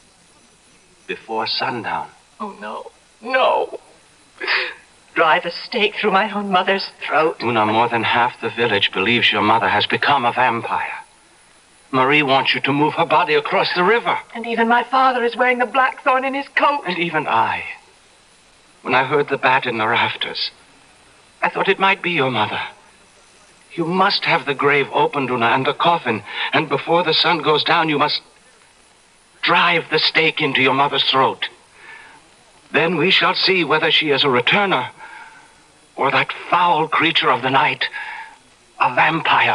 S15: before sundown.
S10: Oh, no. No. Drive a stake through my own mother's throat.
S15: Una, more than half the village believes your mother has become a vampire. Marie wants you to move her body across the river.
S10: And even my father is wearing the blackthorn in his coat.
S15: And even I. When I heard the bat in the rafters, I thought it might be your mother. You must have the grave opened, Una, and the coffin. And before the sun goes down, you must drive the stake into your mother's throat. Then we shall see whether she is a returner or that foul creature of the night, a vampire.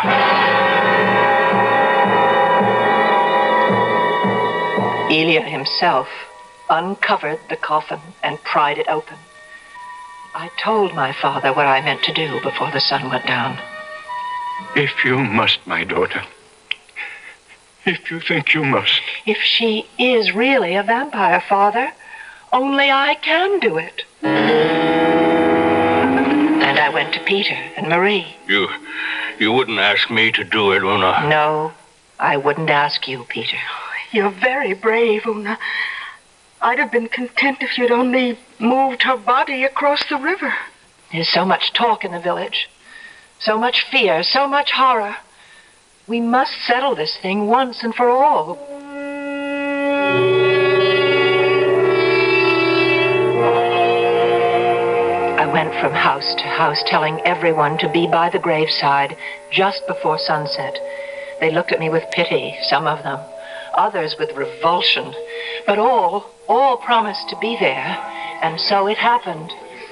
S10: Elia himself uncovered the coffin and pried it open. I told my father what I meant to do before the sun went down.
S9: If you must, my daughter. If you think you must.
S10: If she is really a vampire, Father, only I can do it. And I went to Peter and Marie.
S15: You wouldn't ask me to do it, Una.
S10: No, I wouldn't ask you, Peter.
S13: You're very brave, Una. I'd have been content if you'd only moved her body across the river.
S10: There's so much talk in the village. So much fear, so much horror. We must settle this thing once and for all. I went from house to house telling everyone to be by the graveside just before sunset. They looked at me with pity, some of them, others with revulsion, but all promised to be there, and so it happened.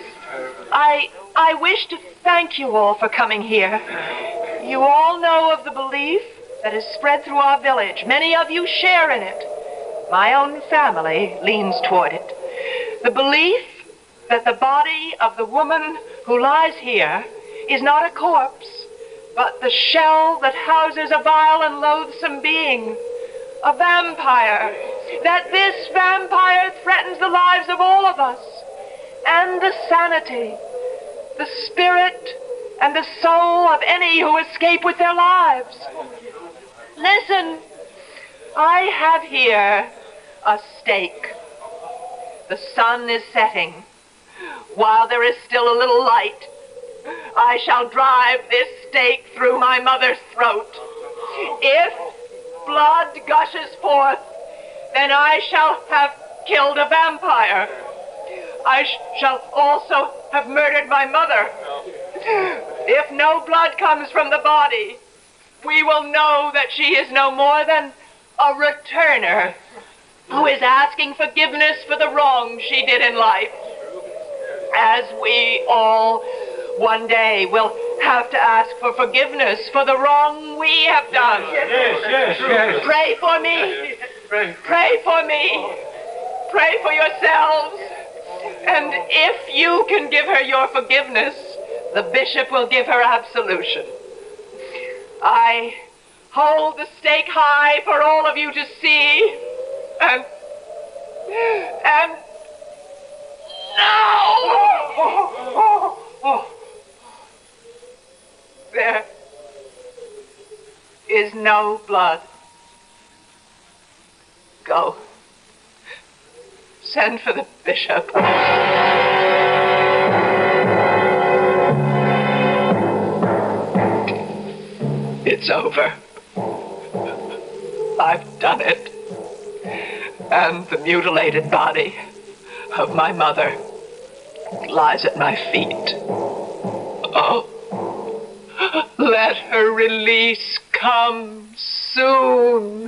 S10: I wish to thank you all for coming here. You all know of the belief that has spread through our village. Many of you share in it. My own family leans toward it. The belief that the body of the woman who lies here is not a corpse, but the shell that houses a vile and loathsome being, a vampire. That this vampire threatens the lives of all of us, and the sanity, the spirit, and the soul of any who escape with their lives. Listen, I have here a stake. The sun is setting. While there is still a little light, I shall drive this stake through my mother's throat. If blood gushes forth, then I shall have killed a vampire. I shall also have murdered my mother. If no blood comes from the body, we will know that she is no more than a returner who is asking forgiveness for the wrong she did in life. As we all one day will have to ask for forgiveness for the wrong we have done.
S4: Yes.
S10: Pray for me. Pray for me. Pray for yourselves. And if you can give her your forgiveness, the bishop will give her absolution. I hold the stake high for all of you to see, and
S13: And now there is no blood. Go. Send for the bishop. It's over. I've done it. And the mutilated body of my mother lies at my feet. Oh, let her release come soon.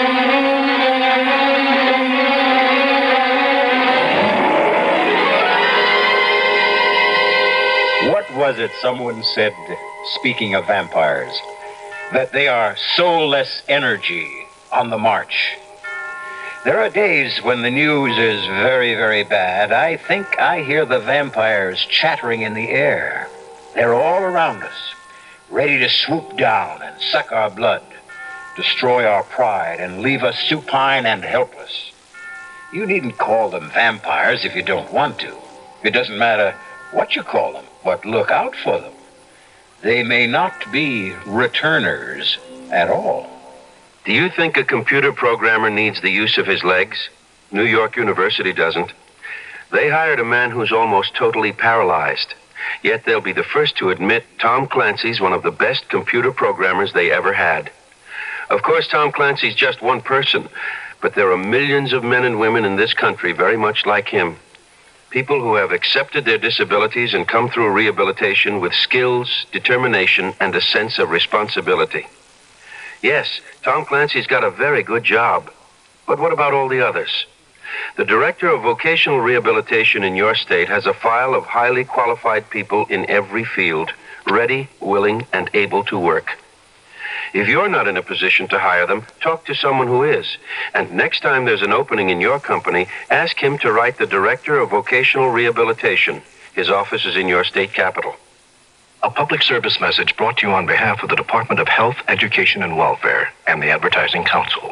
S8: What was it someone said, speaking of vampires, that they are soulless energy on the march? There are days when the news is very, very bad. I think I hear the vampires chattering in the air. They're all around us, ready to swoop down and suck our blood, destroy our pride, and leave us supine and helpless. You needn't call them vampires if you don't want to. It doesn't matter what you call them, but look out for them. They may not be returners at all.
S19: Do you think a computer programmer needs the use of his legs? New York University doesn't. They hired a man who's almost totally paralyzed. Yet they'll be the first to admit Tom Clancy's one of the best computer programmers they ever had. Of course, Tom Clancy's just one person, but there are millions of men and women in this country very much like him. People who have accepted their disabilities and come through rehabilitation with skills, determination, and a sense of responsibility. Yes, Tom Clancy's got a very good job. But what about all the others? The Director of Vocational Rehabilitation in your state has a file of highly qualified people in every field, ready, willing, and able to work. If you're not in a position to hire them, talk to someone who is. And next time there's an opening in your company, ask him to write the Director of Vocational Rehabilitation. His office is in your state capital.
S20: A public service message brought to you on behalf of the Department of Health, Education, and Welfare and the Advertising Council.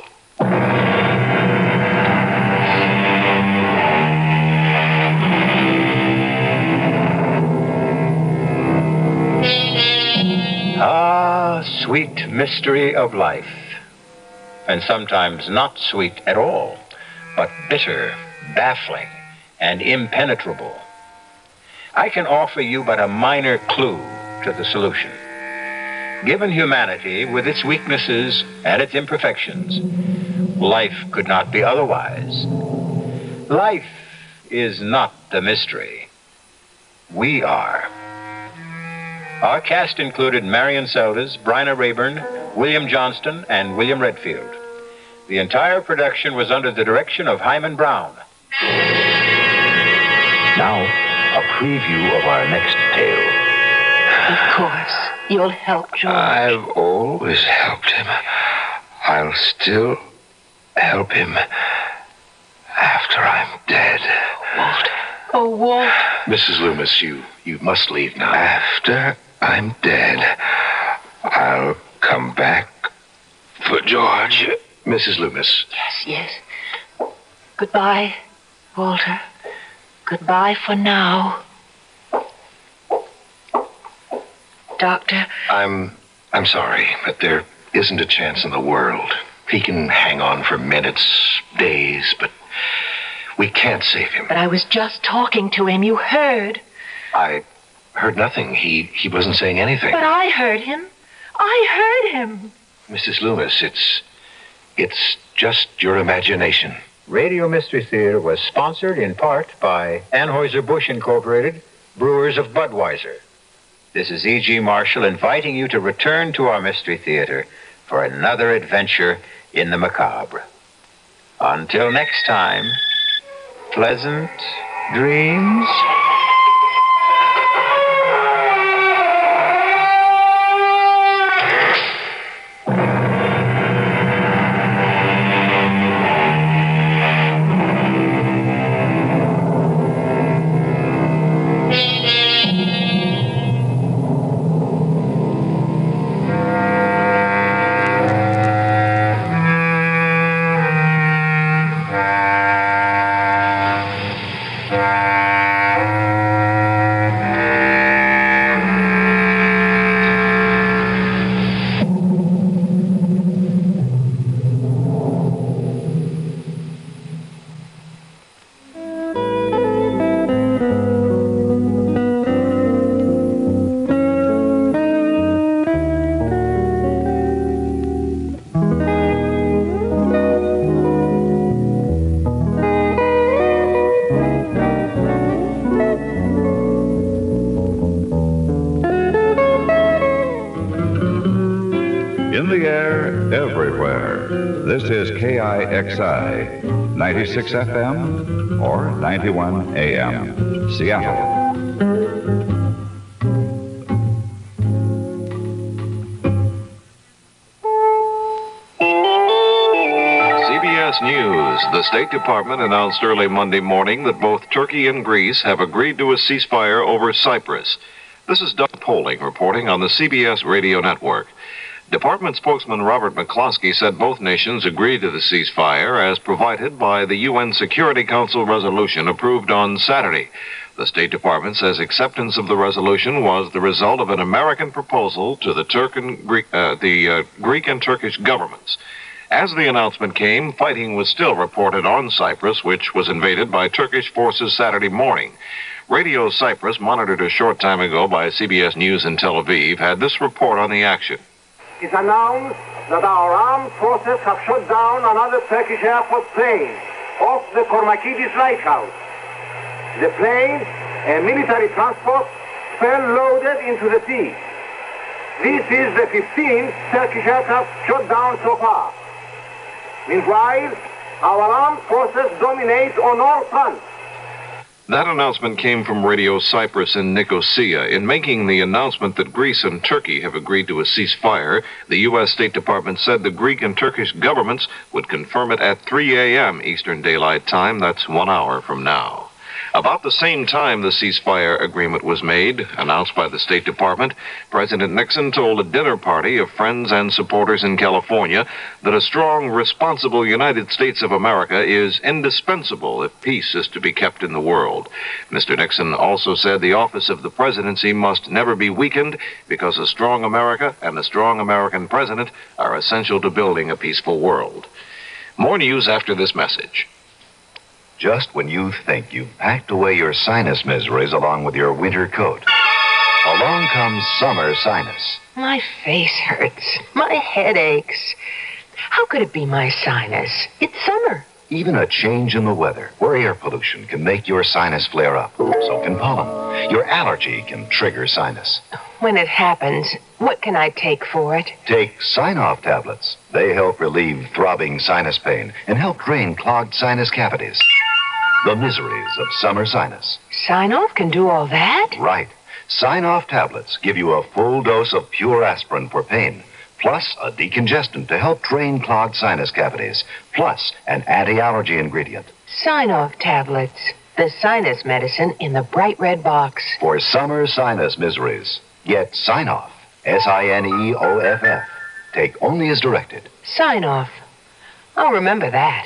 S8: Ah, sweet mystery of life. And sometimes not sweet at all, but bitter, baffling, and impenetrable. I can offer you but a minor clue to the solution. Given humanity with its weaknesses and its imperfections, life could not be otherwise. Life is not the mystery. We are. Our cast included Marion Seldes, Bryna Rayburn, William Johnston, and William Redfield. The entire production was under the direction of Hyman Brown.
S11: Now, a preview of our next tale.
S10: Of course. You'll help George.
S12: I've always helped him. I'll still help him after I'm dead.
S10: Walt. Oh, Walt.
S20: Mrs. Loomis, you must leave now.
S12: After I'm dead, I'll come back for George.
S20: Mrs. Loomis.
S10: Yes, yes. Goodbye, Walter. Goodbye for now. Doctor.
S20: I'm sorry, but there isn't a chance in the world. He can hang on for minutes, days, but we can't save him.
S10: But I was just talking to him. You heard.
S20: I heard nothing. He wasn't saying anything.
S10: But I heard him. I heard him.
S20: Mrs. Loomis, it's just your imagination.
S8: Radio Mystery Theater was sponsored in part by Anheuser-Busch Incorporated, brewers of Budweiser. This is E.G. Marshall inviting you to return to our Mystery Theater for another adventure in the macabre. Until next time, pleasant dreams.
S21: in the air, everywhere. This is KIXI, 96 FM or 91 AM, Seattle.
S2: CBS News. The State Department announced early Monday morning that both Turkey and Greece have agreed to a ceasefire over Cyprus. This is Doug Poling reporting on the CBS radio network. Department spokesman Robert McCloskey said both nations agreed to the ceasefire as provided by the UN Security Council resolution approved on Saturday. The State Department says acceptance of the resolution was the result of an American proposal to the Greek and Turkish governments. As the announcement came, fighting was still reported on Cyprus, which was invaded by Turkish forces Saturday morning. Radio Cyprus, monitored a short time ago by CBS News in Tel Aviv, had this report on the action.
S22: It's announced that our armed forces have shot down another Turkish Air Force plane off the Kormakidis lighthouse. The plane, a military transport, fell loaded into the sea. This is the 15th Turkish aircraft shot down so far. Meanwhile, our armed forces dominate on all fronts.
S2: That announcement came from Radio Cyprus in Nicosia. In making the announcement that Greece and Turkey have agreed to a ceasefire, the U.S. State Department said the Greek and Turkish governments would confirm it at 3 a.m. Eastern Daylight Time. That's 1 hour from now. About the same time the ceasefire agreement was made, announced by the State Department, President Nixon told a dinner party of friends and supporters in California that a strong, responsible United States of America is indispensable if peace is to be kept in the world. Mr. Nixon also said the office of the presidency must never be weakened because a strong America and a strong American president are essential to building a peaceful world. More news after this message.
S11: Just when you think you've packed away your sinus miseries along with your winter coat, along comes summer sinus.
S10: My face hurts. My head aches. How could it be my sinus? It's summer.
S11: Even a change in the weather or air pollution can make your sinus flare up. So can pollen. Your allergy can trigger sinus.
S10: When it happens, what can I take for it?
S11: Take Sign-Off tablets. They help relieve throbbing sinus pain and help drain clogged sinus cavities. The miseries of summer sinus.
S10: Sign-Off can do all that?
S11: Right. Sign-Off tablets give you a full dose of pure aspirin for pain, plus a decongestant to help drain clogged sinus cavities, plus an anti-allergy ingredient.
S10: Sign-Off tablets. The sinus medicine in the bright red box.
S11: For summer sinus miseries, get Sign-Off. Signeoff. Take only as directed.
S10: Sign-Off. I'll remember that.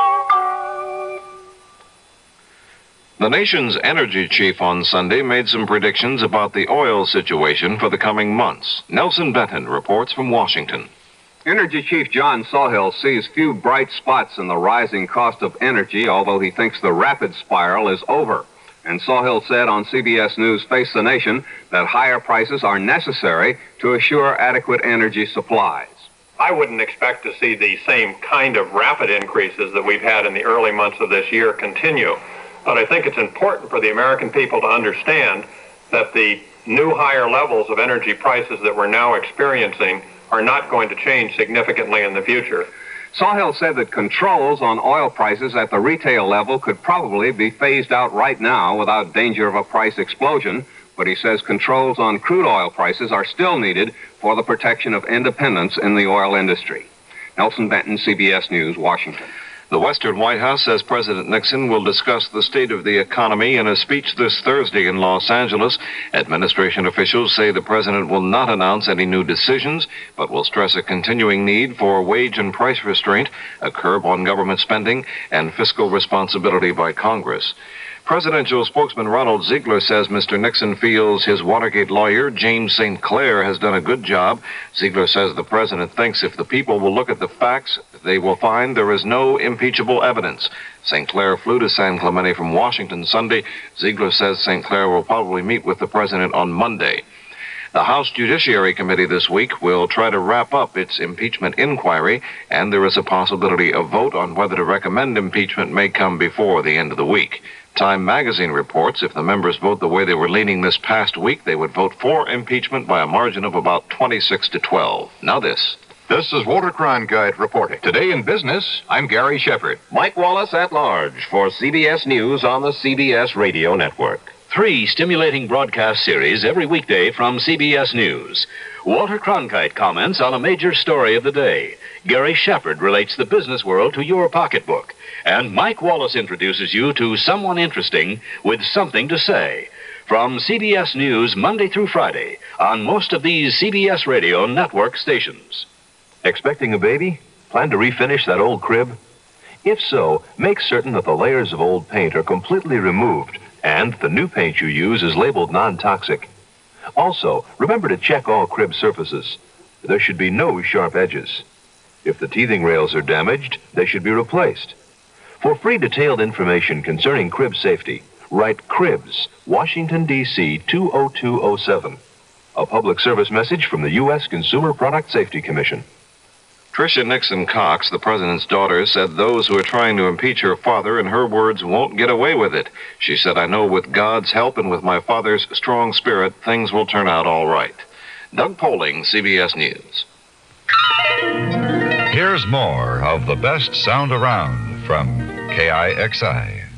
S2: The nation's energy chief on Sunday made some predictions about the oil situation for the coming months. Nelson Benton reports from Washington.
S23: Energy Chief John Sawhill sees few bright spots in the rising cost of energy, although he thinks the rapid spiral is over. And Sawhill said on CBS News Face the Nation that higher prices are necessary to assure adequate energy supplies.
S24: I wouldn't expect to see the same kind of rapid increases that we've had in the early months of this year continue. But I think it's important for the American people to understand that the new higher levels of energy prices that we're now experiencing are not going to change significantly in the future.
S23: Sawhill said that controls on oil prices at the retail level could probably be phased out right now without danger of a price explosion, but he says controls on crude oil prices are still needed for the protection of independence in the oil industry. Nelson Benton, CBS News, Washington.
S2: The Western White House says President Nixon will discuss the state of the economy in a speech this Thursday in Los Angeles. Administration officials say the president will not announce any new decisions, but will stress a continuing need for wage and price restraint, a curb on government spending, and fiscal responsibility by Congress. Presidential spokesman Ronald Ziegler says Mr. Nixon feels his Watergate lawyer, James St. Clair, has done a good job. Ziegler says the president thinks if the people will look at the facts, they will find there is no impeachable evidence. St. Clair flew to San Clemente from Washington Sunday. Ziegler says St. Clair will probably meet with the president on Monday. The House Judiciary Committee this week will try to wrap up its impeachment inquiry, and there is a possibility a vote on whether to recommend impeachment may come before the end of the week. Time magazine reports if the members vote the way they were leaning this past week, they would vote for impeachment by a margin of about 26 to 12. Now this.
S1: This is Walter Cronkite reporting. Today in business, I'm Gary Shepard.
S2: Mike Wallace at large for CBS News on the CBS Radio Network.
S5: 3 stimulating broadcast series every weekday from CBS News. Walter Cronkite comments on a major story of the day. Gary Shepard relates the business world to your pocketbook. And Mike Wallace introduces you to someone interesting with something to say. From CBS News Monday through Friday on most of these CBS Radio Network stations.
S19: Expecting a baby? Plan to refinish that old crib? If so, make certain that the layers of old paint are completely removed and the new paint you use is labeled non-toxic. Also, remember to check all crib surfaces. There should be no sharp edges. If the teething rails are damaged, they should be replaced. For free detailed information concerning crib safety, write Cribs, Washington, D.C. 20207. A public service message from the U.S. Consumer Product Safety Commission.
S2: Tricia Nixon Cox, the president's daughter, said those who are trying to impeach her father, in her words, won't get away with it. She said, I know with God's help and with my father's strong spirit, things will turn out all right. Doug Poling, CBS News.
S21: Here's more of the best sound around from KIXI.